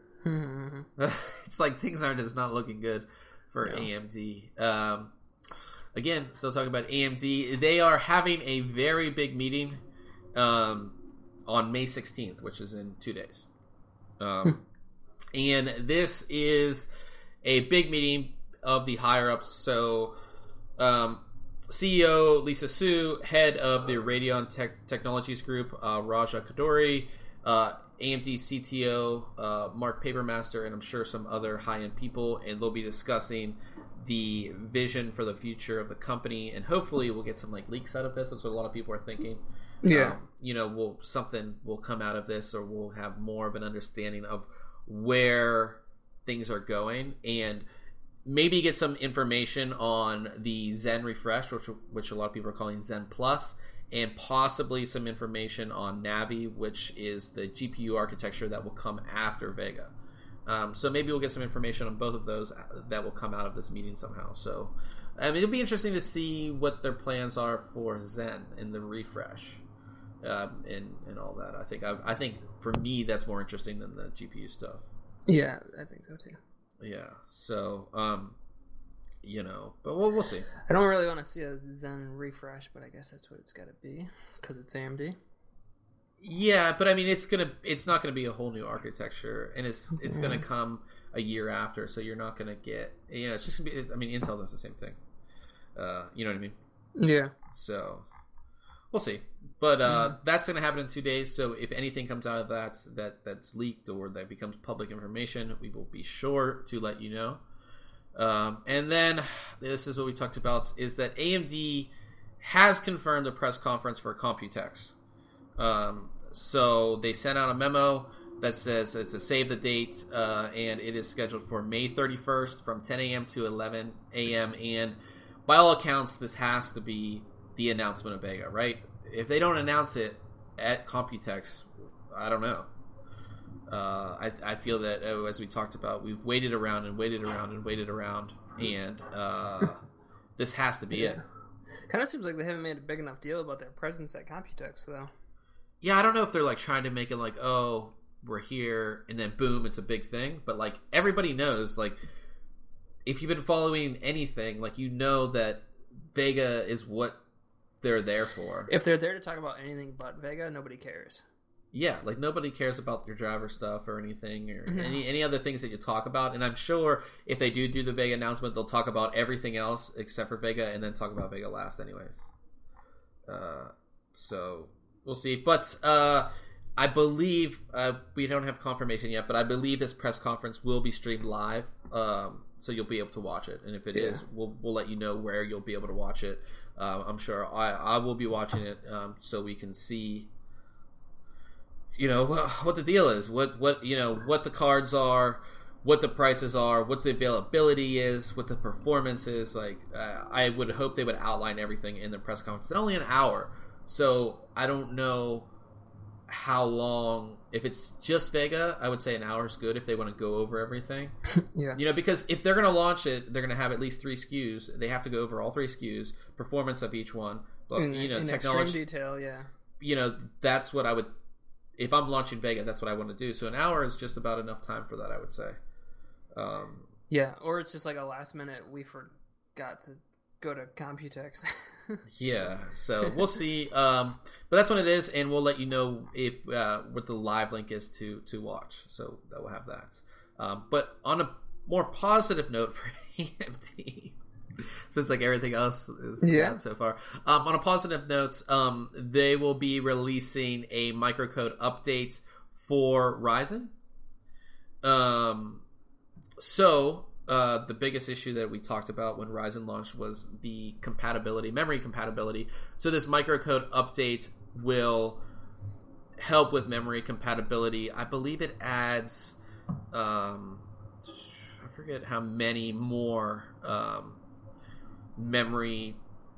It's like things are just not looking good for No. A M D. Um, again, still talking about A M D. They are having a very big meeting um, on May sixteenth, which is in two days. Um And this is a big meeting of the higher ups. So, um, C E O Lisa Su, head of the Radeon Tech Technologies Group, uh, Raja Kaduri, uh, A M D C T O uh, Mark Papermaster, and I'm sure some other high end people, and they'll be discussing the vision for the future of the company. And hopefully, we'll get some like leaks out of this. That's what a lot of people are thinking. Yeah, um, you know, will something will come out of this, or we'll have more of an understanding of where things are going, and maybe get some information on the Zen refresh, which which a lot of people are calling Zen Plus, and possibly some information on Navi, which is the G P U architecture that will come after Vega. Um, so maybe we'll get some information on both of those that will come out of this meeting somehow. So I mean, it'll be interesting to see what their plans are for Zen and the refresh. Um, and and all that. I think I, I think for me that's more interesting than the G P U stuff. yeah, I think so too. Yeah. So um, you know, but we'll we'll see. I don't really want to see a Zen refresh, but I guess that's what it's got to be because it's A M D. Yeah, but I mean, it's gonna it's not gonna be a whole new architecture, and it's it's gonna come a year after, so you're not gonna get you know it's just gonna be. I mean, Intel does the same thing. Uh, you know what I mean? Yeah. So we'll see. But uh, Mm. that's going to happen in two days. So if anything comes out of that that that's leaked or that becomes public information, we will be sure to let you know. Um, and then this is what we talked about: is that A M D has confirmed a press conference for Computex. Um, so they sent out a memo that says it's a save the date, uh, and it is scheduled for May thirty-first from ten a.m. to eleven a.m. And by all accounts, this has to be the announcement of Vega, right? If they don't announce it at Computex, I don't know. Uh, I, I feel that, oh, as we talked about, we've waited around and waited around and waited around, and uh, this has to be yeah. it. Kind of seems like they haven't made a big enough deal about their presence at Computex, though. Yeah, I don't know if they're like trying to make it like, oh, we're here, and then boom, it's a big thing. But like everybody knows, like if you've been following anything, like you know that Vega is what they're there for. If they're there to talk about anything but Vega, nobody cares. Yeah, like nobody cares about your driver stuff or anything or No. any any other things that you talk about. And I'm sure if they do do the Vega announcement, they'll talk about everything else except for Vega, and then talk about Vega last, anyways. Uh, so we'll see. But uh, I believe uh, we don't have confirmation yet, but I believe this press conference will be streamed live, um, so you'll be able to watch it. And if it Yeah. is, we'll we'll let you know where you'll be able to watch it. Uh, I'm sure I I will be watching it, um, so we can see. You know what the deal is, what what you know what the cards are, what the prices are, what the availability is, what the performance is. Like uh, I would hope they would outline everything in the press conference. It's only an hour, so I don't know how long. If it's just Vega, I would say an hour is good if they want to go over everything. Yeah, You know, because if they're going to launch it, they're going to have at least three S K Us. They have to go over all three S K Us, performance of each one, but in, you know, in technology extreme detail. Yeah, you know, that's what I would. If I'm launching Vega, that's what I want to do. So an hour is just about enough time for that, I would say. Um, yeah, or it's just like a last minute. We forgot to go to Computex. yeah, so we'll see. Um, but that's when it is, and we'll let you know if uh, what the live link is to to watch. So that we'll have that. Um, but on a more positive note for A M D. Since like everything else is Yeah. bad so far. Um, on a positive note, um, they will be releasing a microcode update for Ryzen. Um, so uh, the biggest issue that we talked about when Ryzen launched was the compatibility, memory compatibility. So this microcode update will help with memory compatibility. I believe it adds, um, I forget how many more. Um, memory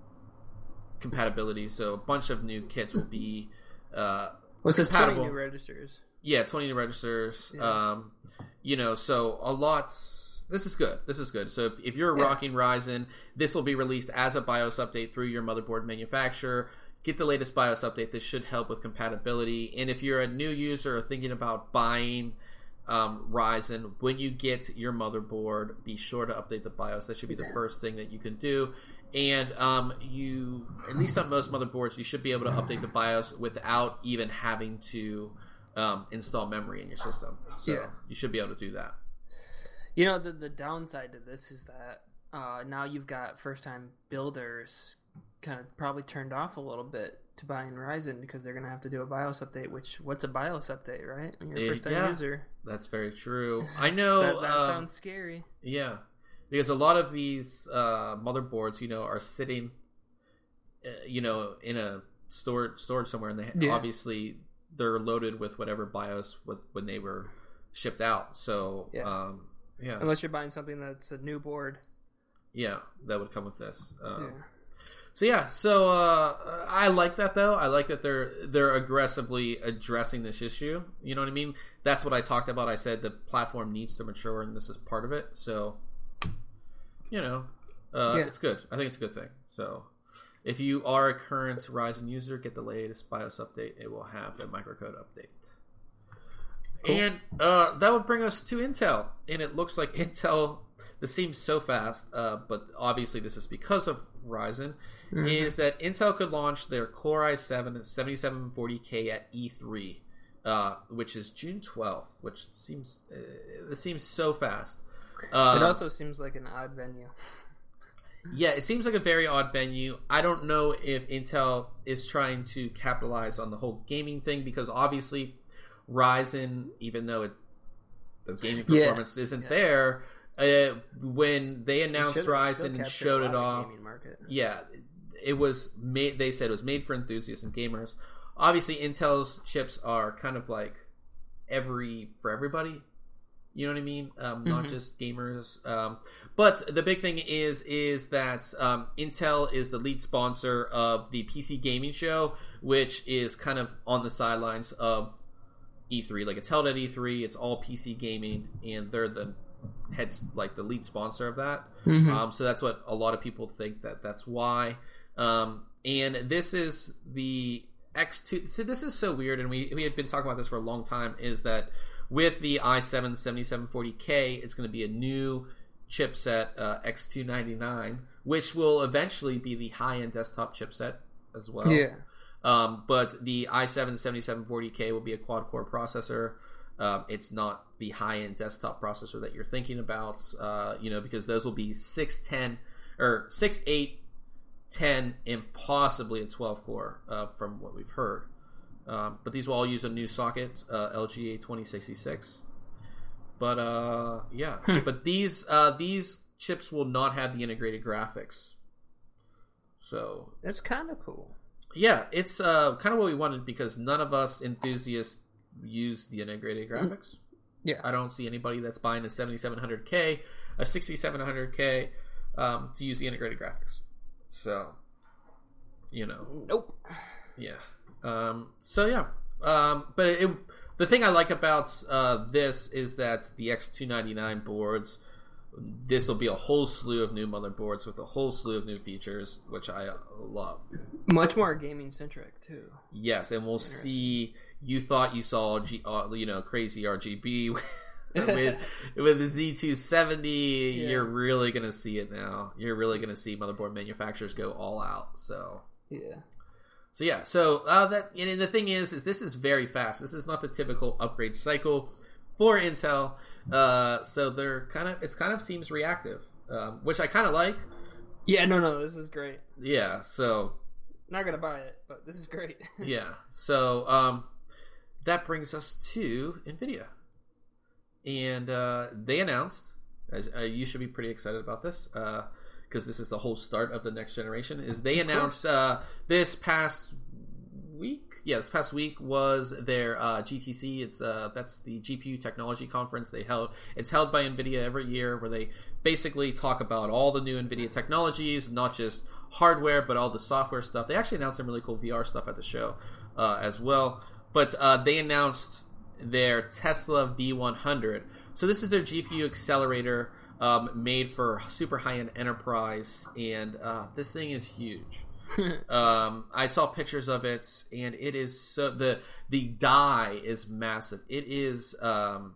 compatibility, so a bunch of new kits will be uh What's this? compatible. twenty new registers. Yeah, twenty new registers. Yeah. Um, you know, so a lot. This is good. This is good. So if, if you're Yeah. rocking Ryzen, this will be released as a BIOS update through your motherboard manufacturer. Get the latest BIOS update. This should help with compatibility. And if you're a new user or thinking about buying um, Ryzen, when you get your motherboard, be sure to update the BIOS. That should be the Yeah. first thing that you can do. And um, you, at least on most motherboards, you should be able to update the BIOS without even having to um, install memory in your system. So Yeah. you should be able to do that. You know, the the downside to this is that uh, now you've got first time builders kind of probably turned off a little bit to buying Ryzen because they're gonna have to do a BIOS update. Which what's a BIOS update, right? When you're a Eh, first time yeah. user. That's very true. I know. that, that um, sounds scary. Yeah, because a lot of these uh, motherboards, you know, are sitting, uh, you know, in a storage storage somewhere, and they Yeah. obviously they're loaded with whatever BIOS with, when they were shipped out. So Yeah. um, yeah, Unless you're buying something that's a new board. yeah, that would come with this. Um, Yeah. So yeah, so uh, I like that though. I like that they're they're aggressively addressing this issue. You know what I mean? That's what I talked about. I said the platform needs to mature, and this is part of it. So, you know, uh, Yeah. it's good. I think it's a good thing. So, if you are a current Ryzen user, get the latest BIOS update. It will have a microcode update. Cool. And uh, that would bring us to Intel, and it looks like Intel. This seems so fast, uh, but obviously this is because of Ryzen. Mhm. Is that Intel could launch their Core i seven seventy-seven forty K at E three, uh, which is June twelfth, which seems uh, it seems so fast. Um, It also seems like an odd venue. yeah, it seems like a very odd venue. I don't know if Intel is trying to capitalize on the whole gaming thing, because obviously Ryzen, even though it, the gaming Yeah. performance isn't Yeah. there, uh, when they It announced should- still Ryzen and captured showed a it lot of the off, gaming market. yeah, it was made. They said it was made for enthusiasts and gamers. Obviously, Intel's chips are kind of like every for everybody. You know what I mean? Um, not Mhm. just gamers. Um, but the big thing is is that um, Intel is the lead sponsor of the P C gaming show, which is kind of on the sidelines of E three. Like, it's held at E three. It's all P C gaming, and they're the heads, like the lead sponsor of that. Mhm. Um, so that's what a lot of people think that that's why. Um, and this is the X two. So this is so weird, and we we had been talking about this for a long time. Is that with the i seven seventy-seven forty K, it's going to be a new chipset, uh, X two ninety-nine, which will eventually be the high-end desktop chipset as well. Yeah. Um, but the i seven seventy-seven forty K will be a quad-core processor. Um, it's not the high-end desktop processor that you're thinking about, uh, you know, because those will be six ten or six eight, ten, and possibly a twelve core, uh, from what we've heard. Um, but these will all use a new socket, uh, L G A twenty sixty-six. But uh, yeah, Hmm. but these uh, these chips will not have the integrated graphics. So That's kind of cool. yeah, it's uh, kind of what we wanted, because none of us enthusiasts use the integrated graphics. Yeah. I don't see anybody that's buying a seventy-seven hundred K, a sixty-seven hundred K, um, to use the integrated graphics. So, you know, Nope. yeah. Um, so yeah, um, but it, the thing I like about uh, this is that the X two ninety-nine boards, this will be a whole slew of new motherboards with a whole slew of new features, which I love. Much more gaming centric too. Yes, and we'll see. You thought you saw, G, uh, you know, crazy R G B with with the Z two seventy. Yeah. You're really gonna see it now. You're really gonna see motherboard manufacturers go all out. So Yeah. so yeah. So uh, that and the thing is, is this is very fast. This is not the typical upgrade cycle for Intel. Uh, so they're kind of it's kind of seems reactive, um, which I kind of like. Yeah. No. No. This is great. Yeah. So Not gonna buy it, but this is great. yeah. So um, that brings us to NVIDIA. And uh, they announced, as, uh, you should be pretty excited about this, because uh, this is the whole start of the next generation, is they announced uh, this past week, yeah, this past week was their uh, G T C. It's uh, that's the G P U Technology Conference they held. It's held by NVIDIA every year, where they basically talk about all the new NVIDIA technologies, not just hardware, but all the software stuff. They actually announced some really cool V R stuff at the show uh, as well. But uh, they announced their Tesla V one hundred. So this is their G P U accelerator um, made for super high-end enterprise, and uh, this thing is huge. um, I saw pictures of it, and it is so the the die is massive. It is um,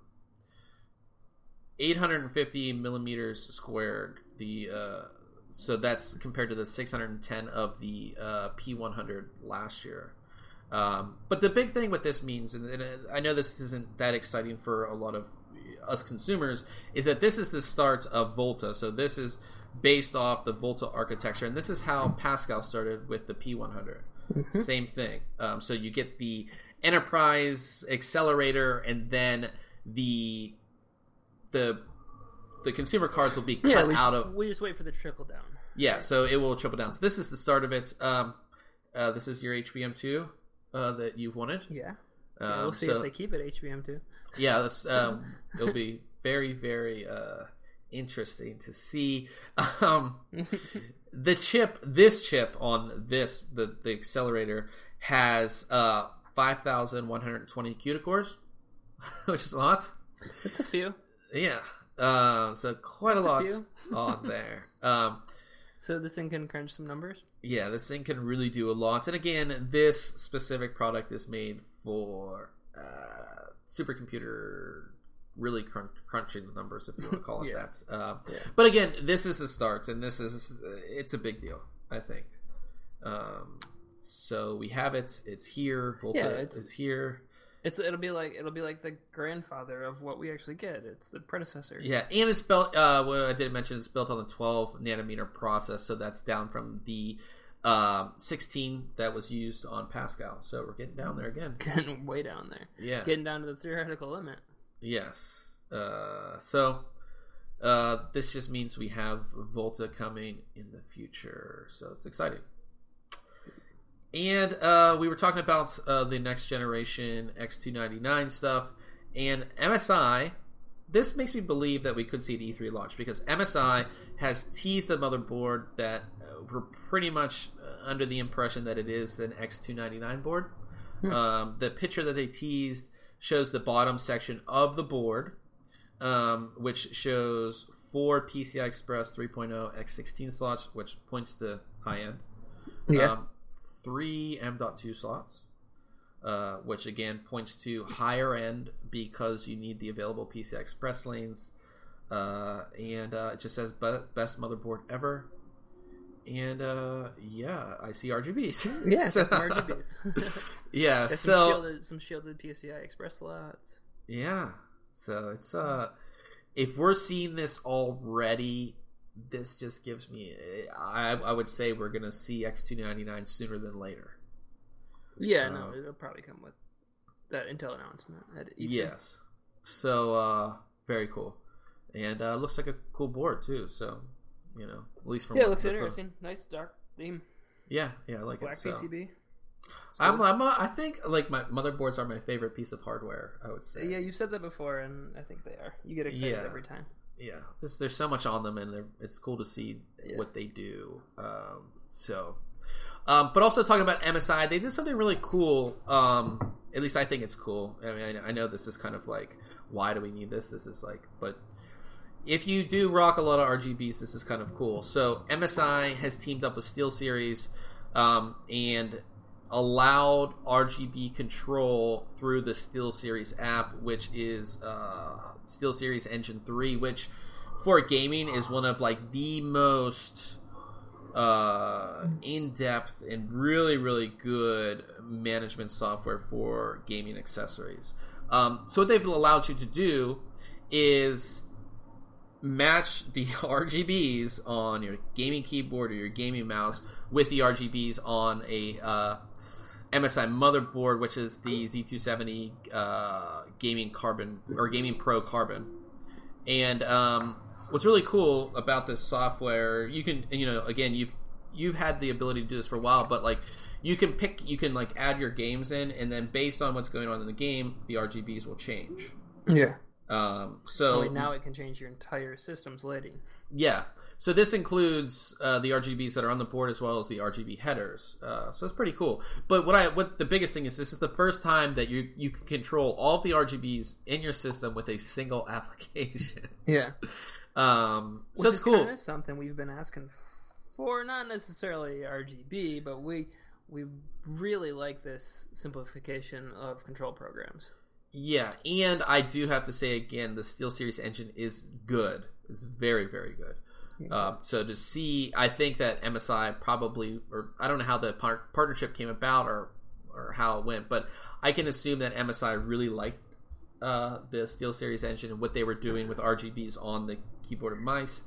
eight hundred fifty millimeters squared. The uh, so that's compared to the six hundred ten of the uh, P one hundred last year. Um, but the big thing what this means, and, and I know this isn't that exciting for a lot of us consumers, is that this is the start of Volta. So this is based off the Volta architecture, and this is how Pascal started with the P one hundred. Mm-hmm. Same thing. Um, so you get the enterprise accelerator, and then the the the consumer cards will be cut yeah, we out just, of. We just wait for the trickle down. Yeah, so it will trickle down. So this is the start of it. Um, uh, this is your H B M two. Uh, that you've wanted. Yeah. Um, yeah we'll see so, if they keep it H B M too. Yeah, that's, um, it'll be very, very uh, interesting to see. Um, the chip, this chip on this, the, the accelerator, has uh, five thousand one hundred twenty CUDA cores, which is a lot. It's a few. Yeah. Uh, so quite It's a lot a on there. Um, so this thing can crunch some numbers? Yeah, this thing can really do a lot. And again, this specific product is made for uh, supercomputer really crunch, crunching the numbers, if you want to call it yeah. that. Uh, yeah. But again, this is the start, and this is it's a big deal, I think. Um, so we have it. It's here. Volta yeah, it's, is here. It's it'll be like it'll be like the grandfather of what we actually get. It's the predecessor. Yeah, and it's built. Uh, what I did mention, it's built on the twelve nanometer process, so that's down from the um, sixteen that was used on Pascal. So we're getting down there again. Getting way down there. Yeah, getting down to the theoretical limit. Yes. Uh, so uh, this just means we have Volta coming in the future. So it's exciting. And uh, we were talking about uh, the next generation X two ninety-nine stuff, And M S I, this makes me believe that we could see an E three launch because M S I has teased the motherboard that uh, we're pretty much under the impression that it is an X two ninety-nine board. Hmm. Um, the picture that they teased shows the bottom section of the board, um, which shows four P C I Express three point oh X sixteen slots, which points to high end. Yeah. Um, three M dot two slots, uh, which again points to higher end because you need the available P C I Express lanes. Uh, and uh, it just says be- best motherboard ever. And uh, yeah, I see R G Bs. Yeah, so, some R G Bs. yeah, some so shielded, some shielded P C I Express slots. Yeah, so it's uh, if we're seeing this already, this just gives me. I I would say we're gonna see X two ninety-nine sooner than later. Yeah, uh, no, it'll probably come with that Intel announcement at E three. Yes, so uh, very cool, and uh, looks like a cool board too. So. You know, at least from yeah, it looks this, interesting. Uh, nice dark theme. Yeah, yeah, I like Black it. So. P C B. I'm, I'm, I think like my motherboards are my favorite piece of hardware. I would say. Yeah, you've said that before, and I think they are. You get excited yeah. every time. Yeah, this, there's so much on them, and it's cool to see yeah. what they do. Um, so, um, but also talking about M S I, they did something really cool. Um, at least I think it's cool. I mean, I, I know this is kind of like, why do we need this? This is like, but. If you do rock a lot of R G Bs, this is kind of cool. So M S I has teamed up with SteelSeries um, and allowed R G B control through the SteelSeries app, which is uh, SteelSeries Engine three, which for gaming is one of like the most uh, in-depth and really, really good management software for gaming accessories. Um, so what they've allowed you to do is match the R G Bs on your gaming keyboard or your gaming mouse with the R G Bs on a uh, M S I motherboard, which is the Z two seventy uh, Gaming Carbon or Gaming Pro Carbon. And um, what's really cool about this software, you can, you know, again, you've you've had the ability to do this for a while, but like you can pick, you can like add your games in, and then based on what's going on in the game, the R G Bs will change. Yeah. Um, so oh, now it can change your entire system's lighting. Yeah. So this includes uh, the R G Bs that are on the board as well as the R G B headers. Uh, so it's pretty cool. But what I what the biggest thing is, this is the first time that you you can control all of the R G Bs in your system with a single application. Yeah. Um, so Which it's is cool. Kind of something we've been asking for, not necessarily R G B, but we we really like this simplification of control programs. Yeah, and I do have to say again, the SteelSeries engine is good. It's very, very good. Yeah. Um, so to see, I think that M S I probably, or I don't know how the par- partnership came about or or how it went, but I can assume that M S I really liked uh, the SteelSeries engine and what they were doing with R G Bs on the keyboard and mice.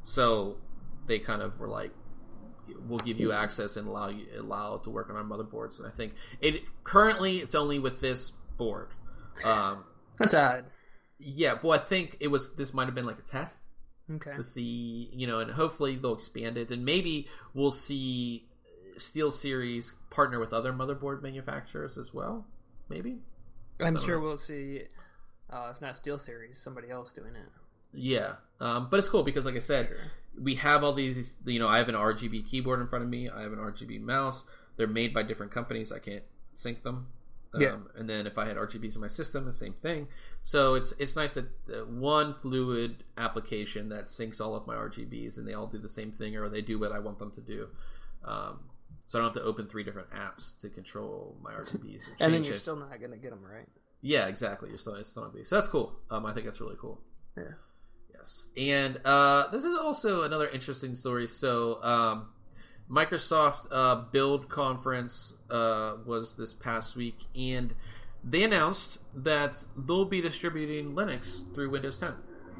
So they kind of were like, we'll give you access and allow you allow it to work on our motherboards. And I think it currently it's only with this board. Um, That's odd. Yeah, well, I think it was. This might have been like a test, okay, to see, you know, and hopefully they'll expand it, and maybe we'll see SteelSeries partner with other motherboard manufacturers as well. Maybe. I'm sure know. we'll see. Uh, if not SteelSeries, somebody else doing it. Yeah, um, but it's cool because, like I said, sure. we have all these. You know, I have an R G B keyboard in front of me. I have an R G B mouse. They're made by different companies. I can't sync them. Um, yeah. And then if I had R G Bs in my system, the same thing. So it's it's nice that uh, one fluid application that syncs all of my R G Bs and they all do the same thing, or they do what I want them to do. Um, so I don't have to open three different apps to control my R G Bs. And, and then you're it. still not going to get them right. Yeah, exactly. You're still, it's still not be. So that's cool. Um, I think that's really cool. Yeah. Yes. And uh, this is also another interesting story. So um, Microsoft uh, Build Conference uh, was this past week, and they announced that they'll be distributing Linux through Windows ten.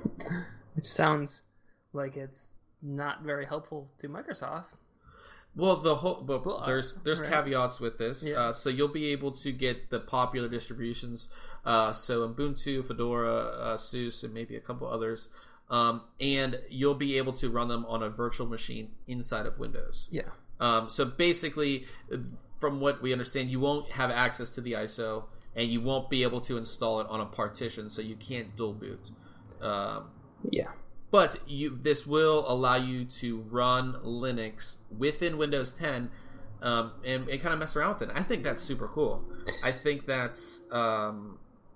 Which sounds like it's not very helpful to Microsoft. Well, the whole well, well there's there's right. caveats with this. Yeah. Uh, so you'll be able to get the popular distributions. Uh, so Ubuntu, Fedora, uh, SUSE, and maybe a couple others. Um, and you'll be able to run them on a virtual machine inside of Windows. Yeah. Um, so basically, from what we understand, you won't have access to the I S O. and you won't be able to install it on a partition, so you can't dual boot. Um, yeah. But you, this will allow you to run Linux within Windows ten um, and, and kind of mess around with it. I think that's super cool. I think that's, um,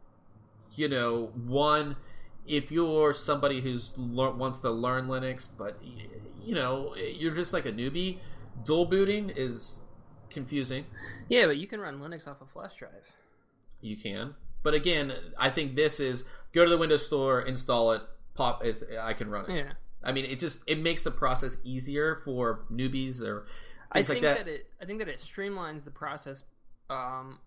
you know, one, if you're somebody who's le- wants to learn Linux, but, you know, you're just like a newbie, dual booting is confusing. Yeah, but you can run Linux off a flash drive. You can. But again, I think this is go to the Windows Store, install it, pop it's, I can run it. Yeah. I mean, it just it makes the process easier for newbies or things I like think that. that it I think that it streamlines the process um,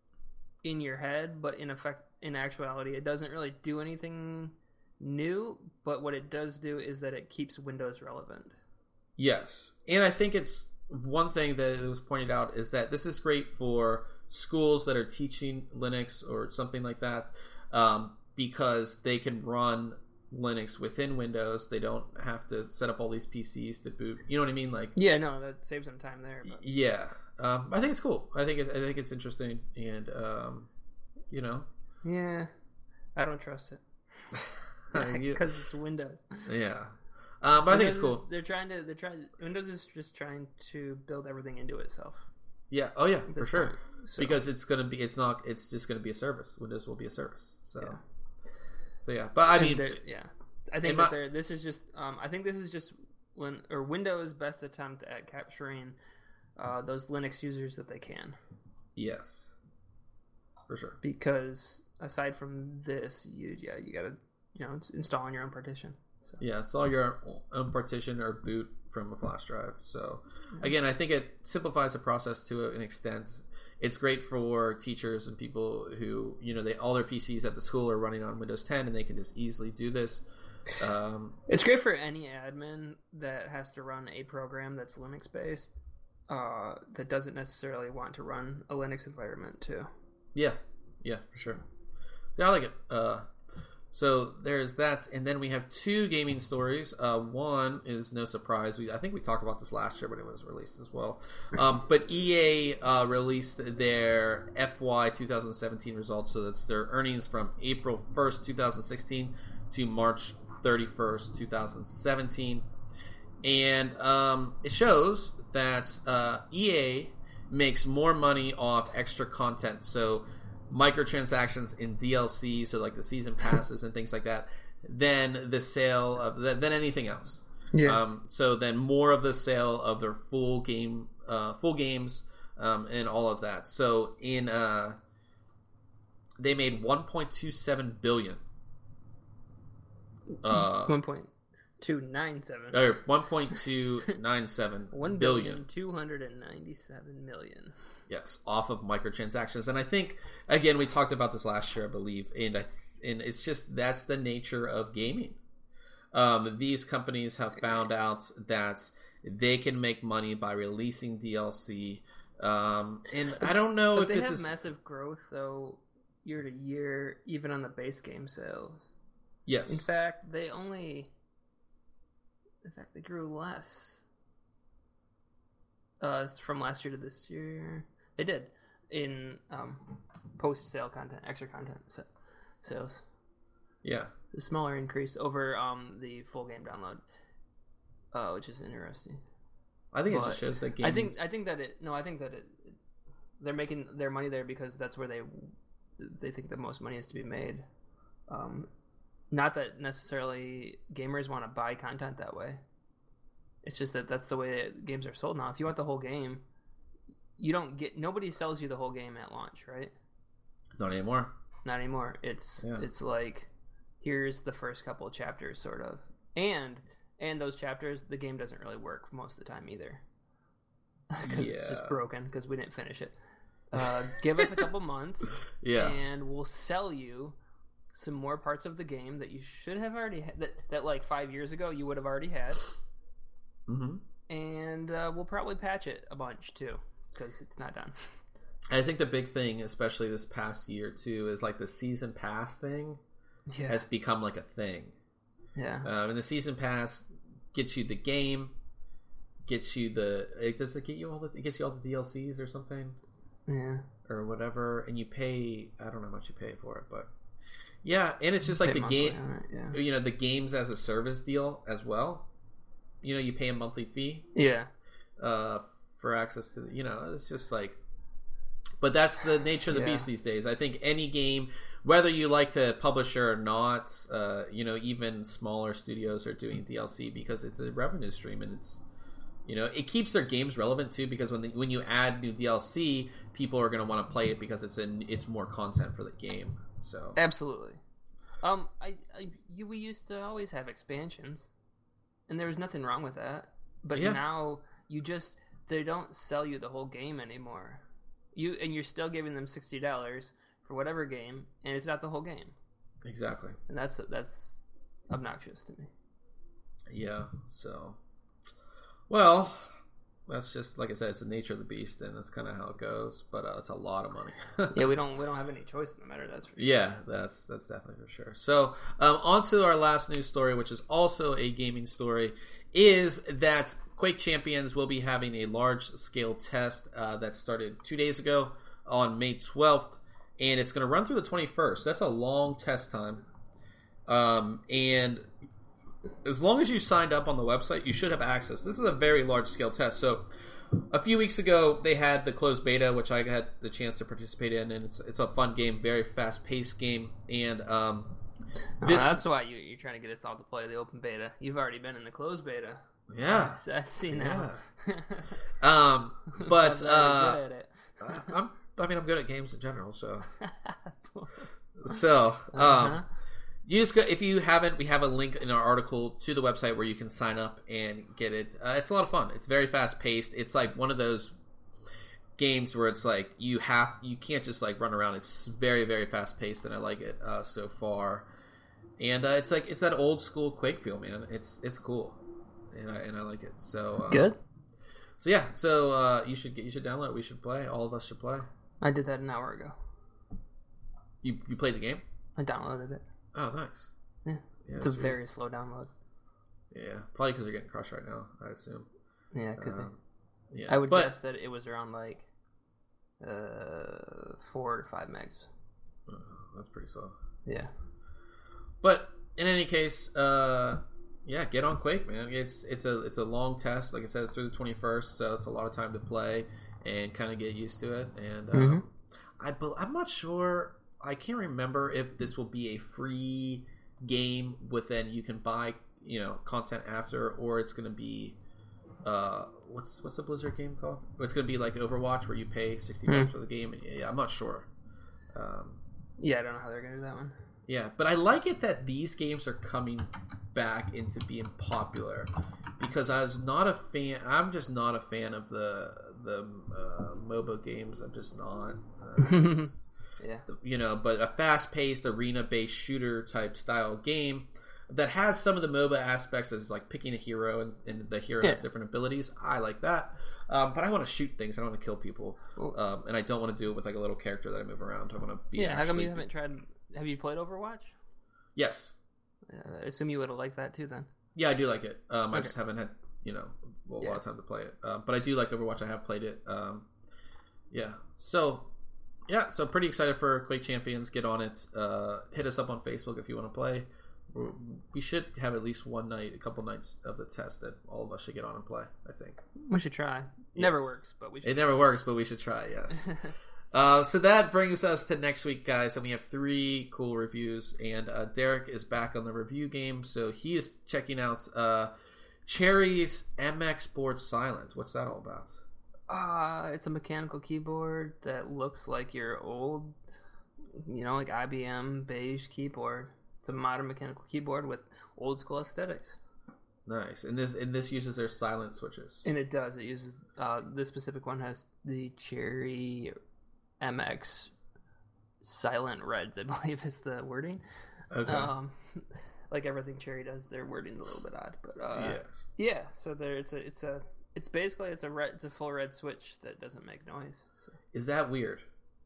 in your head, but in effect in actuality it doesn't really do anything new, but what it does do is that it keeps Windows relevant. Yes. And I think it's one thing that was pointed out is that this is great for schools that are teaching Linux or something like that, um, because they can run Linux within Windows. They don't have to set up all these P Cs to boot. You know what I mean? Like, yeah, no, that saves them time there. But. Yeah, um, I think it's cool. I think it, I think it's interesting, and um, you know, yeah, I don't trust it because it's Windows. Yeah, um, but Windows I think it's cool. Is, they're trying to. They're trying. Windows is just trying to build everything into itself. Yeah. Oh yeah, for sure. Point, so. Because it's gonna be. It's not. It's just gonna be a service. Windows will be a service. So. Yeah. So yeah, but I mean, yeah, I think that they're, this is just. Um, I think this is just when or Windows' best attempt at capturing uh, those Linux users that they can. Yes, for sure. Because aside from this, you yeah you gotta you know it's installing your own partition. So. Yeah, install your own partition or boot from a flash drive. So again, I think it simplifies the process to an extent. It's great for teachers and people who, you know, they all their P Cs at the school are running on Windows ten and they can just easily do this. Um, it's great for any admin that has to run a program that's Linux based uh, that doesn't necessarily want to run a Linux environment too. Yeah, yeah, for sure. Yeah, I like it. Uh, so there's that, and then we have two gaming stories. Uh, one is no surprise. We I think we talked about this last year when it was released as well. Um, but E A uh, released their F Y twenty seventeen results, so that's their earnings from April first, twenty sixteen to March thirty-first, twenty seventeen, and um, it shows that uh, E A makes more money off extra content. So microtransactions in D L C, so like the season passes and things like that, than the sale of than anything else. Yeah. Um, so then more of the sale of their full game, uh, full games, um, and all of that. So in uh, they made one point two seven billion. Uh, one point two nine seven. Or one point two nine seven one billion two hundred ninety-seven million. Yes, off of microtransactions, and I think again we talked about this last year, I believe, and I and it's just that's the nature of gaming. Um, these companies have found out that they can make money by releasing D L C, um, and I don't know but if they this have is massive growth though, year to year, even on the base game sales. Yes, in fact, they only, in fact, they grew less uh, from last year to this year. They did in um, post-sale content, extra content so, sales. Yeah, a smaller increase over um, the full game download, uh, which is interesting. I think but it just shows that games. I think I think that it no, I think that it they're making their money there because that's where they they think the most money is to be made. Um, not that necessarily gamers want to buy content that way. It's just that that's the way games are sold now. If you want the whole game, you don't get. Nobody sells you the whole game at launch, right? Not anymore. Not anymore. It's yeah. It's like here's the first couple of chapters, sort of, and and those chapters, the game doesn't really work most of the time either, because yeah. it's just broken because we didn't finish it. Uh, give us a couple months, yeah, and we'll sell you some more parts of the game that you should have already had, that that like five years ago you would have already had. Mm-hmm. And uh, we'll probably patch it a bunch too because it's not done. I think the big thing, especially this past year too, is like the season pass thing yeah. has become like a thing. Yeah, um, and the season pass gets you the game, gets you the. It, does it get you all the? It gets you all the D L Cs or something. Yeah, or whatever, and you pay. I don't know how much you pay for it, but yeah, and it's just like Pay the monthly game. on it, yeah. You know, the games as a service deal as well. You know, you pay a monthly fee. Yeah. Uh, for access to the, you know, it's just like. But that's the nature of the Yeah. beast these days. I think any game, whether you like the publisher or not, uh, you know, even smaller studios are doing D L C because it's a revenue stream, and it's, you know, it keeps their games relevant too, because when the, when you add new D L C, people are going to want to play it because it's in it's more content for the game. So Absolutely. Um, I, I you, we used to always have expansions, and there was nothing wrong with that. But Yeah. now you just they don't sell you the whole game anymore. You and you're still giving them sixty dollars for whatever game, and it's not the whole game, exactly, and that's that's obnoxious to me. yeah. So, well, that's just like I said, it's the nature of the beast, and that's kind of how it goes. But uh, it's a lot of money. Yeah, we don't we don't have any choice in the matter. That's for sure. Yeah, that's that's definitely for sure. So, um, on to our last news story, which is also a gaming story, is that Quake Champions will be having a large-scale test uh, that started two days ago on May twelfth, and it's going to run through the twenty-first. That's a long test time. Um, and as long as you signed up on the website, you should have access. This is a very large-scale test. So a few weeks ago, they had the closed beta, which I had the chance to participate in, and it's it's a fun game, very fast-paced game, and um, Oh, this, that's why you, you're trying to get us all to play the open beta. You've already been in the closed beta. yeah, I see now. um, but I'm uh, very good at it. I'm, I mean, I'm good at games in general, so so um, Uh-huh. you just go, if you haven't, we have a link in our article to the website where you can sign up and get it. Uh, it's a lot of fun. It's very fast paced. It's like one of those games where it's like you have you can't just like run around. It's very very fast paced, and I like it uh, so far. And uh, it's like it's that old school Quake feel, man. It's it's cool, and I and I like it. So um, Good. So yeah, so uh, you should get you should download it. We should play. All of us should play. I did that an hour ago. You you played the game? I downloaded it. Oh, nice. Yeah, Yeah, it's a sweet. very slow download. Yeah, probably because you're getting crushed right now. I assume. Yeah, it could Um, be. yeah, I would but, guess that it was around like uh, four to five megs. uh, that's pretty slow. Yeah. But in any case, uh, yeah, get on Quake, man. It's it's a it's a long test. Like I said, it's through the twenty-first, so it's a lot of time to play and kind of get used to it. And um, Mhm. I bel- I'm not sure. I can't remember if this will be a free game with then you can buy you know content after, or it's going to be uh, what's what's the Blizzard game called? It's going to be like Overwatch where you pay sixty bucks Hmm. for the game. Yeah, I'm not sure. Um, Yeah, I don't know how they're gonna do that one. Yeah, but I like it that these games are coming back into being popular because I was not a fan. I'm just not a fan of the the uh, MOBA games. I'm just not. Uh, Yeah. you know, but a fast-paced, arena-based shooter type style game that has some of the MOBA aspects, as like picking a hero and, and the hero Yeah. has different abilities. I like that, um, but I want to shoot things. I don't want to kill people, Well- um, and I don't want to do it with like a little character that I move around. I want to be. Yeah. How come actually- you haven't tried? Have you played Overwatch? Yes. Uh, I assume you would have liked that too, then. Yeah, I do like it. Um, I Okay. just haven't had you know a Yeah. lot of time to play it, um, but I do like Overwatch. I have played it. Um, yeah, so yeah, so pretty excited for Quake Champions. Get on it. Uh, hit us up on Facebook if you want to play. We're, we should have at least one night, a couple nights of the test that all of us should get on and play. I think We should try. Never Yes. works, but we should. it never works, but we should try. Yes. Uh, so that brings us to next week, guys, and we have three cool reviews. And uh, Derek is back on the review game, so he is checking out uh, Cherry's M X Board Silent. What's that all about? Uh, it's a mechanical keyboard that looks like your old, you know, like I B M beige keyboard. It's a modern mechanical keyboard with old school aesthetics. Nice. And this and this uses their silent switches. And it does. It uses uh, this specific one has the Cherry M X Silent Reds, I believe is the wording. Okay. Um, like everything Cherry does, their wording's a little bit odd, but uh, yes. yeah. So there, it's a, it's a, it's basically it's a red, it's a full red switch that doesn't make noise. So Is that weird?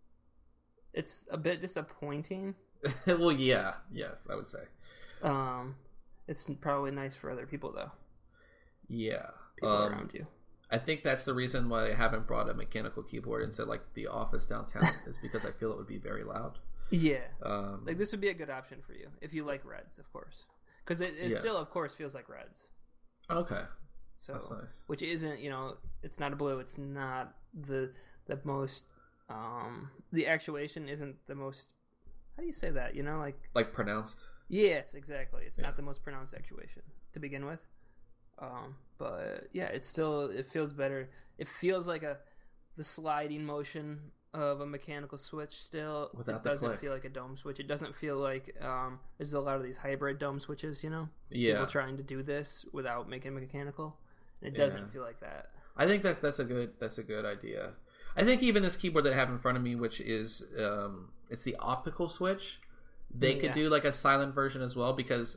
it's a bit disappointing. Well, yeah. Yes, I would say. Um, it's probably nice for other people though. Yeah. People Um, around you. I think that's the reason why I haven't brought a mechanical keyboard into like the office downtown is because I feel it would be very loud. Yeah, um, like this would be a good option for you if you like Reds, of course, because it, it yeah. still, of course, feels like Reds. Okay, so that's nice. Which isn't, you know, it's not a blue. It's not the the most. Um, the actuation isn't the most. How do you say that? You know, like like pronounced. Yes, exactly. It's yeah. not the most pronounced actuation to begin with. Um, but yeah, it's still it feels better. It feels like a the sliding motion of a mechanical switch still. Without it the doesn't click. feel like a dome switch. It doesn't feel like um, there's a lot of these hybrid dome switches, you know? Yeah. People trying to do this without making it mechanical. And it Yeah. doesn't feel like that. I think that's that's a good that's a good idea. I think even this keyboard that I have in front of me, which is um, it's the optical switch, they Yeah. could do like a silent version as well because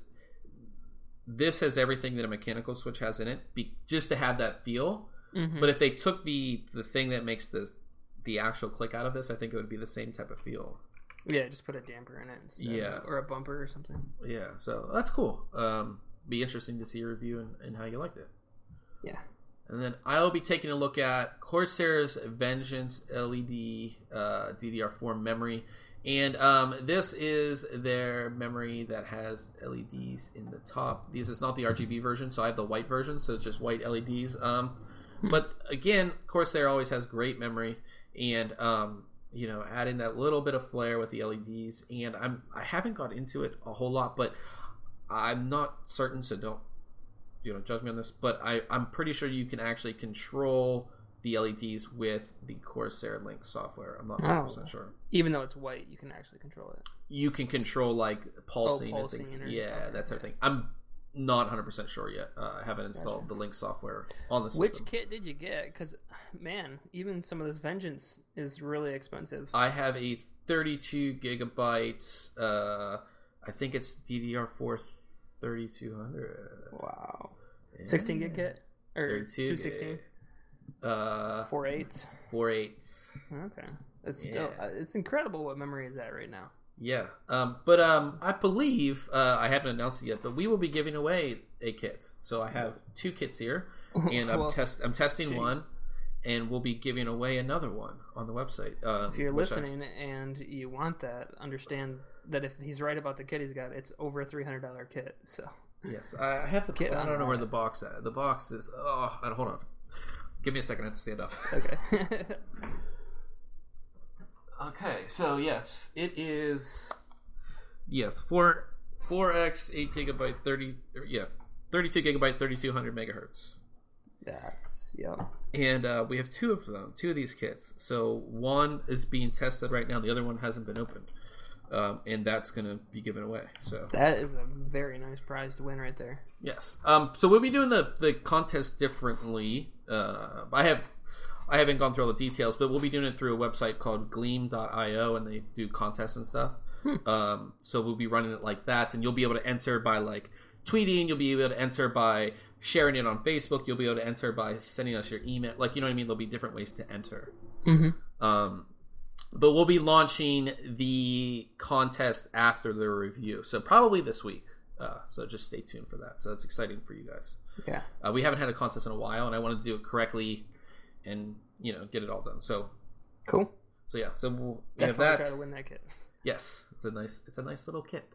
this has everything that a mechanical switch has in it, be, just to have that feel. Mm-hmm. But if they took the the thing that makes the the actual click out of this, I think it would be the same type of feel. Yeah, just put a damper in it instead. Yeah. Or a bumper or something. Yeah, so that's cool. Um, be interesting to see your review and, and how you liked it. Yeah. And then I will be taking a look at Corsair's Vengeance L E D uh, D D R four memory. And um, this is their memory that has L E Ds in the top. This is not the R G B version, so I have the white version, so it's just white L E Ds. Um, but again, Corsair always has great memory, and um, you know, adding that little bit of flair with the L E Ds. And I'm I haven't got into it a whole lot, but I'm not certain, so don't you know judge me on this. But I I'm pretty sure you can actually control the L E Ds with the Corsair Link software. I'm not one hundred percent Oh. sure. Even though it's white, you can actually control it. You can control like pulsing, Oh, pulsing and things. or- Yeah, okay, that type of yeah. thing. I'm not one hundred percent sure yet. Uh, I haven't installed the Link software on the system. Which kit did you get? Because, man, even some of this Vengeance is really expensive. I have a thirty-two gigabytes. Uh, I think it's D D R four thirty-two hundred. Wow. sixteen gig kit? Or thirty-two two sixteen? gig. Uh, four eights? four eights. Okay. It's still, Yeah. uh, it's incredible what memory is at right now. Yeah, um, but um, I believe uh, I haven't announced it yet, but we will be giving away a kit. So I have two kits here, and I'm Well, test I'm testing geez. one, and we'll be giving away another one on the website. Um, If you're which I- listening and you want that, understand that if he's right about the kit he's got, it's over a three hundred dollars kit. So yes, I I have the. Kit I don't on know where that. the box at. The box is. Oh, I don't- hold on. Give me a second. I have to stand up. okay. Okay, so yes, it is. Yeah, four four x eight gigabyte thirty. or, Yeah, thirty-two gigabyte thirty-two hundred megahertz. That's yeah. And uh, we have two of them, two of these kits. So one is being tested right now. The other one hasn't been opened, um, and that's going to be given away. So That is a very nice prize to win right there. yes. Um, so we'll be doing the the contest differently. Uh, I have I haven't gone through all the details, but we'll be doing it through a website called Gleam dot io, and they do contests and stuff. Hmm. Um, so we'll be running it like that, and you'll be able to enter by like tweeting. You'll be able to enter by sharing it on Facebook. You'll be able to enter by sending us your email. Like, you know what I mean? There'll be different ways to enter. Mm-hmm. Um, but we'll be launching the contest after the review, so probably this week. Uh, so just stay tuned for that. So that's exciting for you guys. Yeah. Uh, we haven't had a contest in a while, and I wanted to do it correctly, and you know, get it all done. So, Cool. so yeah. So we'll we have Definitely that. try to win that kit. Yes, it's a nice, it's a nice little kit.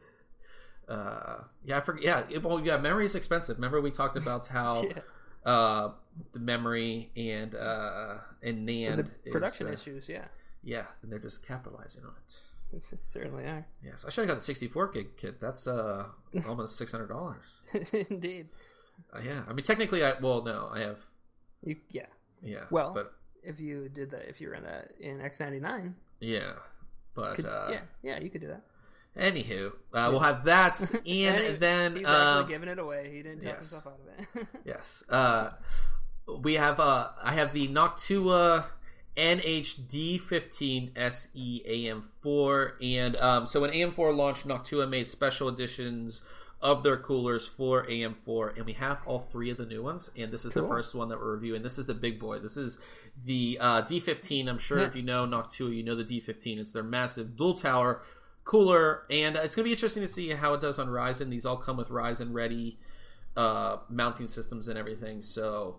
Uh, yeah, I forget. Yeah, it, well, yeah. Memory is expensive. Remember we talked about how Yeah. uh, the memory and uh, and NAND The production is, uh, issues, yeah. Yeah, and they're just capitalizing on it. This is certainly are. Yes, I should have got the sixty-four gig kit. That's uh almost six hundred dollars. Indeed. Uh, yeah, I mean technically, I well no, I have You, yeah. yeah. Well, but if you did that, if you ran that in X ninety-nine, yeah, but could, uh, yeah, yeah, you could do that. anywho, uh, we'll have that, and, he- then he's um, actually giving it away. He didn't talk yes. himself out of it. yes, uh, we have uh, I have the Noctua N H D fifteen S E A M four, and um, so when A M four launched, Noctua made special editions of their coolers for A M four, and we have all three of the new ones, and this is Cool. the first one that we're reviewing. This is the big boy. This is the uh, D fifteen. I'm sure Yeah. if you know Noctua, you know the D fifteen. It's their massive dual tower cooler, and it's going to be interesting to see how it does on Ryzen. These all come with Ryzen ready uh, mounting systems and everything, so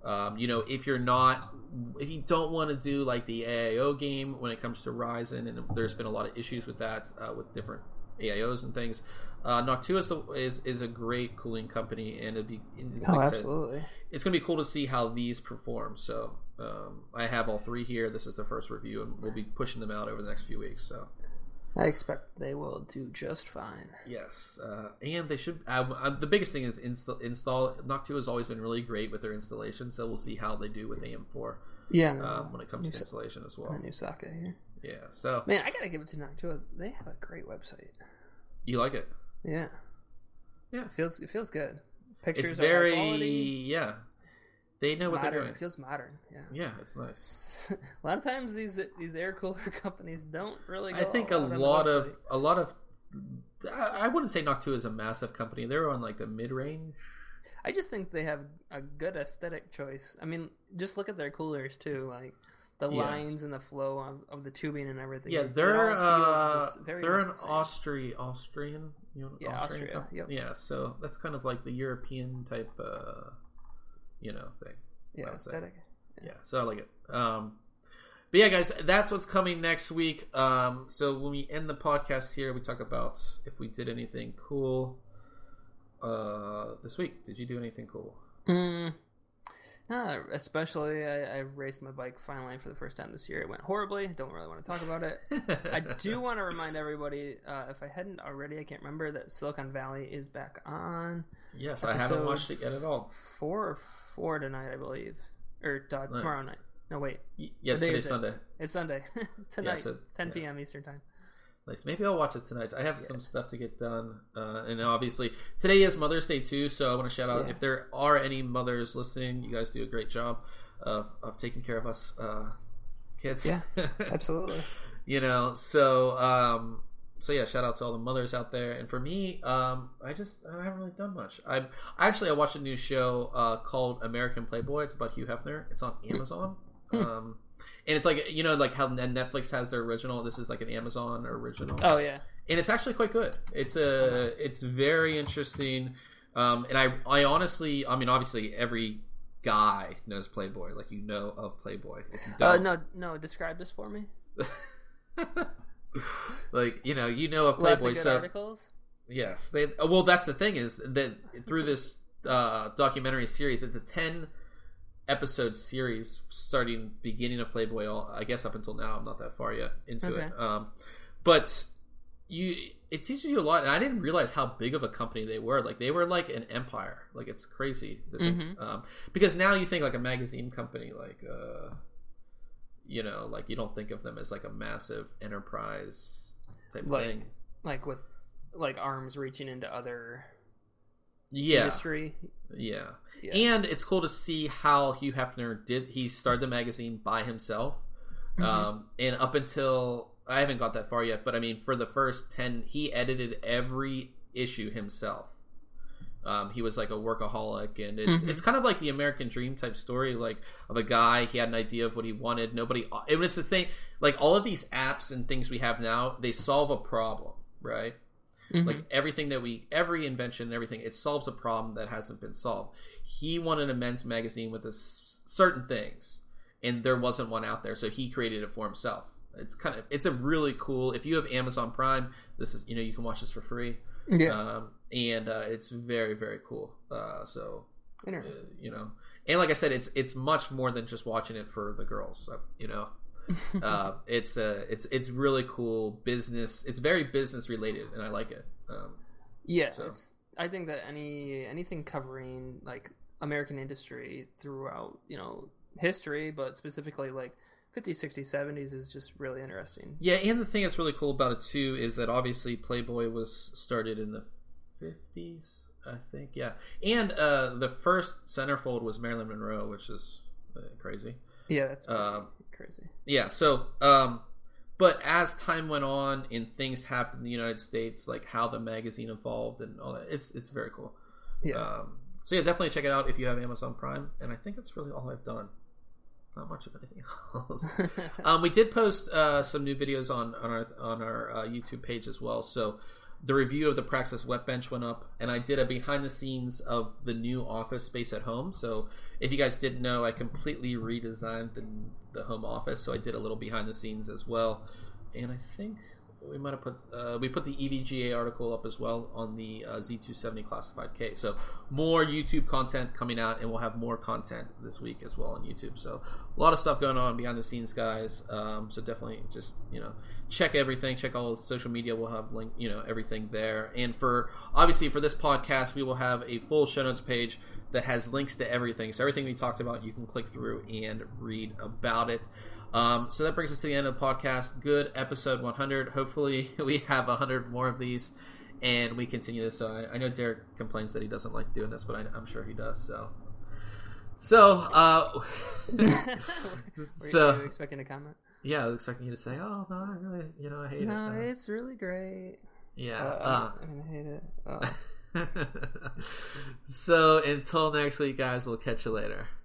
Um, you know, if you're not, if you don't want to do like the A I O game when it comes to Ryzen, and there's been a lot of issues with that uh, with different A I Os and things. Uh, Noctua is, is is a great cooling company, and it'd be it's, oh, like absolutely. Said, it's gonna be cool to see how these perform. So um, I have all three here. This is the first review, and we'll be pushing them out over the next few weeks. So I expect they will do just fine. Yes, uh, and they should. Uh, uh, the biggest thing is install. install. Noctua has always been really great with their installation, so we'll see how they do with A M four. Yeah, no, um, when it comes to so- installation as well. New socket here. Yeah, so Man, I gotta give it to Noctua. They have a great website. you like it? Yeah, Yeah, it feels it feels good. Pictures it's are high very quality, yeah. They know what modern. they're doing. It feels modern. Yeah. Yeah, it's nice. A lot of times these these air cooler companies don't really. Go I think a all out on the lot of website. a lot of. I I wouldn't say Noctua is a massive company. They're on like the mid range. I just think they have a good aesthetic choice. I mean, just look at their coolers too, like the Yeah. lines and the flow of, of the tubing and everything. Yeah, It they're all feels uh, this- very they're much an the same. Austri Austrian, you know, Yeah, Austrian Austria, company. yep. Yeah, so that's kind of like the European type, uh, you know, thing. Yeah, I would say. aesthetic. Yeah, so I like it. Um, but yeah, guys, that's what's coming next week. Um, so when we end the podcast here, we talk about if we did anything cool uh, this week. Did you do anything cool? Mm, no, especially I, I raced my bike finally for the first time this year. It went horribly. Don't really want to talk about it. I do want to remind everybody, uh, if I hadn't already, I can't remember, that Silicon Valley is back on. Yes, I haven't Episode watched it yet at all. Four or four tonight, I believe, or uh, Nice. tomorrow night. No, wait, Y- Yeah, What day today's is it? Sunday. it's Sunday tonight, so- ten yeah. p.m. Eastern time. Nice. Maybe I'll watch it tonight. I have Yeah. some stuff to get done, uh, and obviously today is Mother's Day too. So I want to shout out Yeah. if there are any mothers listening. You guys do a great job of, of taking care of us uh, kids. Yeah, absolutely. You know, so um, so yeah, shout out to all the mothers out there. And for me, um, I just I haven't really done much. I actually I watched a new show uh, called American Playboy. It's about Hugh Hefner. It's on Amazon. Hmm. Um, and it's like, you know, like how Netflix has their original. This is like an Amazon original. Oh yeah, And it's actually quite good. It's a it's very interesting. Um, and I I honestly, I mean, obviously every guy knows Playboy. Like, you know of Playboy. If you uh, don't, no, no. Describe this for me. like, you know, you know of Lots Playboy. of good So articles. yes, they. Well, that's the thing is that through this uh, documentary series, it's a ten episode series starting beginning of Playboy. All I guess up until now, I'm not that far yet into Okay. it. Um, but you, it teaches you a lot, and I didn't realize how big of a company they were. Like, they were like an empire. Like, it's crazy to think. Mhm. Um, because now you think like a magazine company, like uh, you know, like you don't think of them as like a massive enterprise type Like- thing. Like with like arms reaching into other Yeah, industry. yeah. Yeah. And it's cool to see how Hugh Hefner did. He started the magazine by himself, Mhm. um, and up until I haven't got that far yet. But I mean, for the first ten, he edited every issue himself. Um, he was like a workaholic, and it's Mhm. it's kind of like the American Dream type story, like of a guy. He had an idea of what he wanted. Nobody. And it's the thing, like all of these apps and things we have now, they solve a problem, right? Mhm. Like everything that we, every invention and everything, it solves a problem that hasn't been solved. He wanted a men's magazine with a s- certain things, and there wasn't one out there, so he created it for himself. It's kind of, it's a really cool. If you have Amazon Prime, this is, you know, you can watch this for free, yeah. um, and uh, it's very, very cool. Uh, so, uh, Interesting. you know, and like I said, it's it's much more than just watching it for the girls. uh, You know, uh, it's uh, it's it's really cool business. It's very business related, and I like it. Um, Yeah, So- it's. I think that any anything covering like American industry throughout, you know, history, but specifically like fifties, sixties, seventies is just really interesting. yeah, and the thing that's really cool about it too is that obviously Playboy was started in the fifties, I think. Yeah, and uh, the first centerfold was Marilyn Monroe, which is uh, crazy. Yeah, that's pretty Um, crazy. Yeah, so um but as time went on and things happened in the United States, like how the magazine evolved and all that, it's it's very cool. Yeah. Um so yeah, definitely check it out if you have Amazon Prime, and I think that's really all I've done. Not much of anything else. um we did post uh some new videos on on our on our uh, YouTube page as well. So the review of the Praxis Wet Bench went up, and I did a behind the scenes of the new office space at home. So if you guys didn't know, I completely redesigned the, the home office. So I did a little behind the scenes as well. And I think we might have put uh, we put the E V G A article up as well on the uh, Z two seventy Classified K. So more YouTube content coming out, and we'll have more content this week as well on YouTube. So a lot of stuff going on behind the scenes, guys. Um, so definitely just, you know, check everything. Check all social media. We'll have link, you know, everything there. And for obviously for this podcast, we will have a full show notes page that has links to everything. So everything we talked about, you can click through and read about it. Um, so that brings us to the end of the podcast. Good episode one hundred. Hopefully we have one hundred more of these and we continue this. So I, I know Derek complains that he doesn't like doing this, but I, I'm sure he does. So, so, uh, Were so, you expecting a comment? Yeah, I was expecting you to say, "Oh no, I really, you know, I hate no, it." No, it's really great. Yeah, Uh, uh, I, mean, I hate it. Uh. so until next week, guys. We'll catch you later.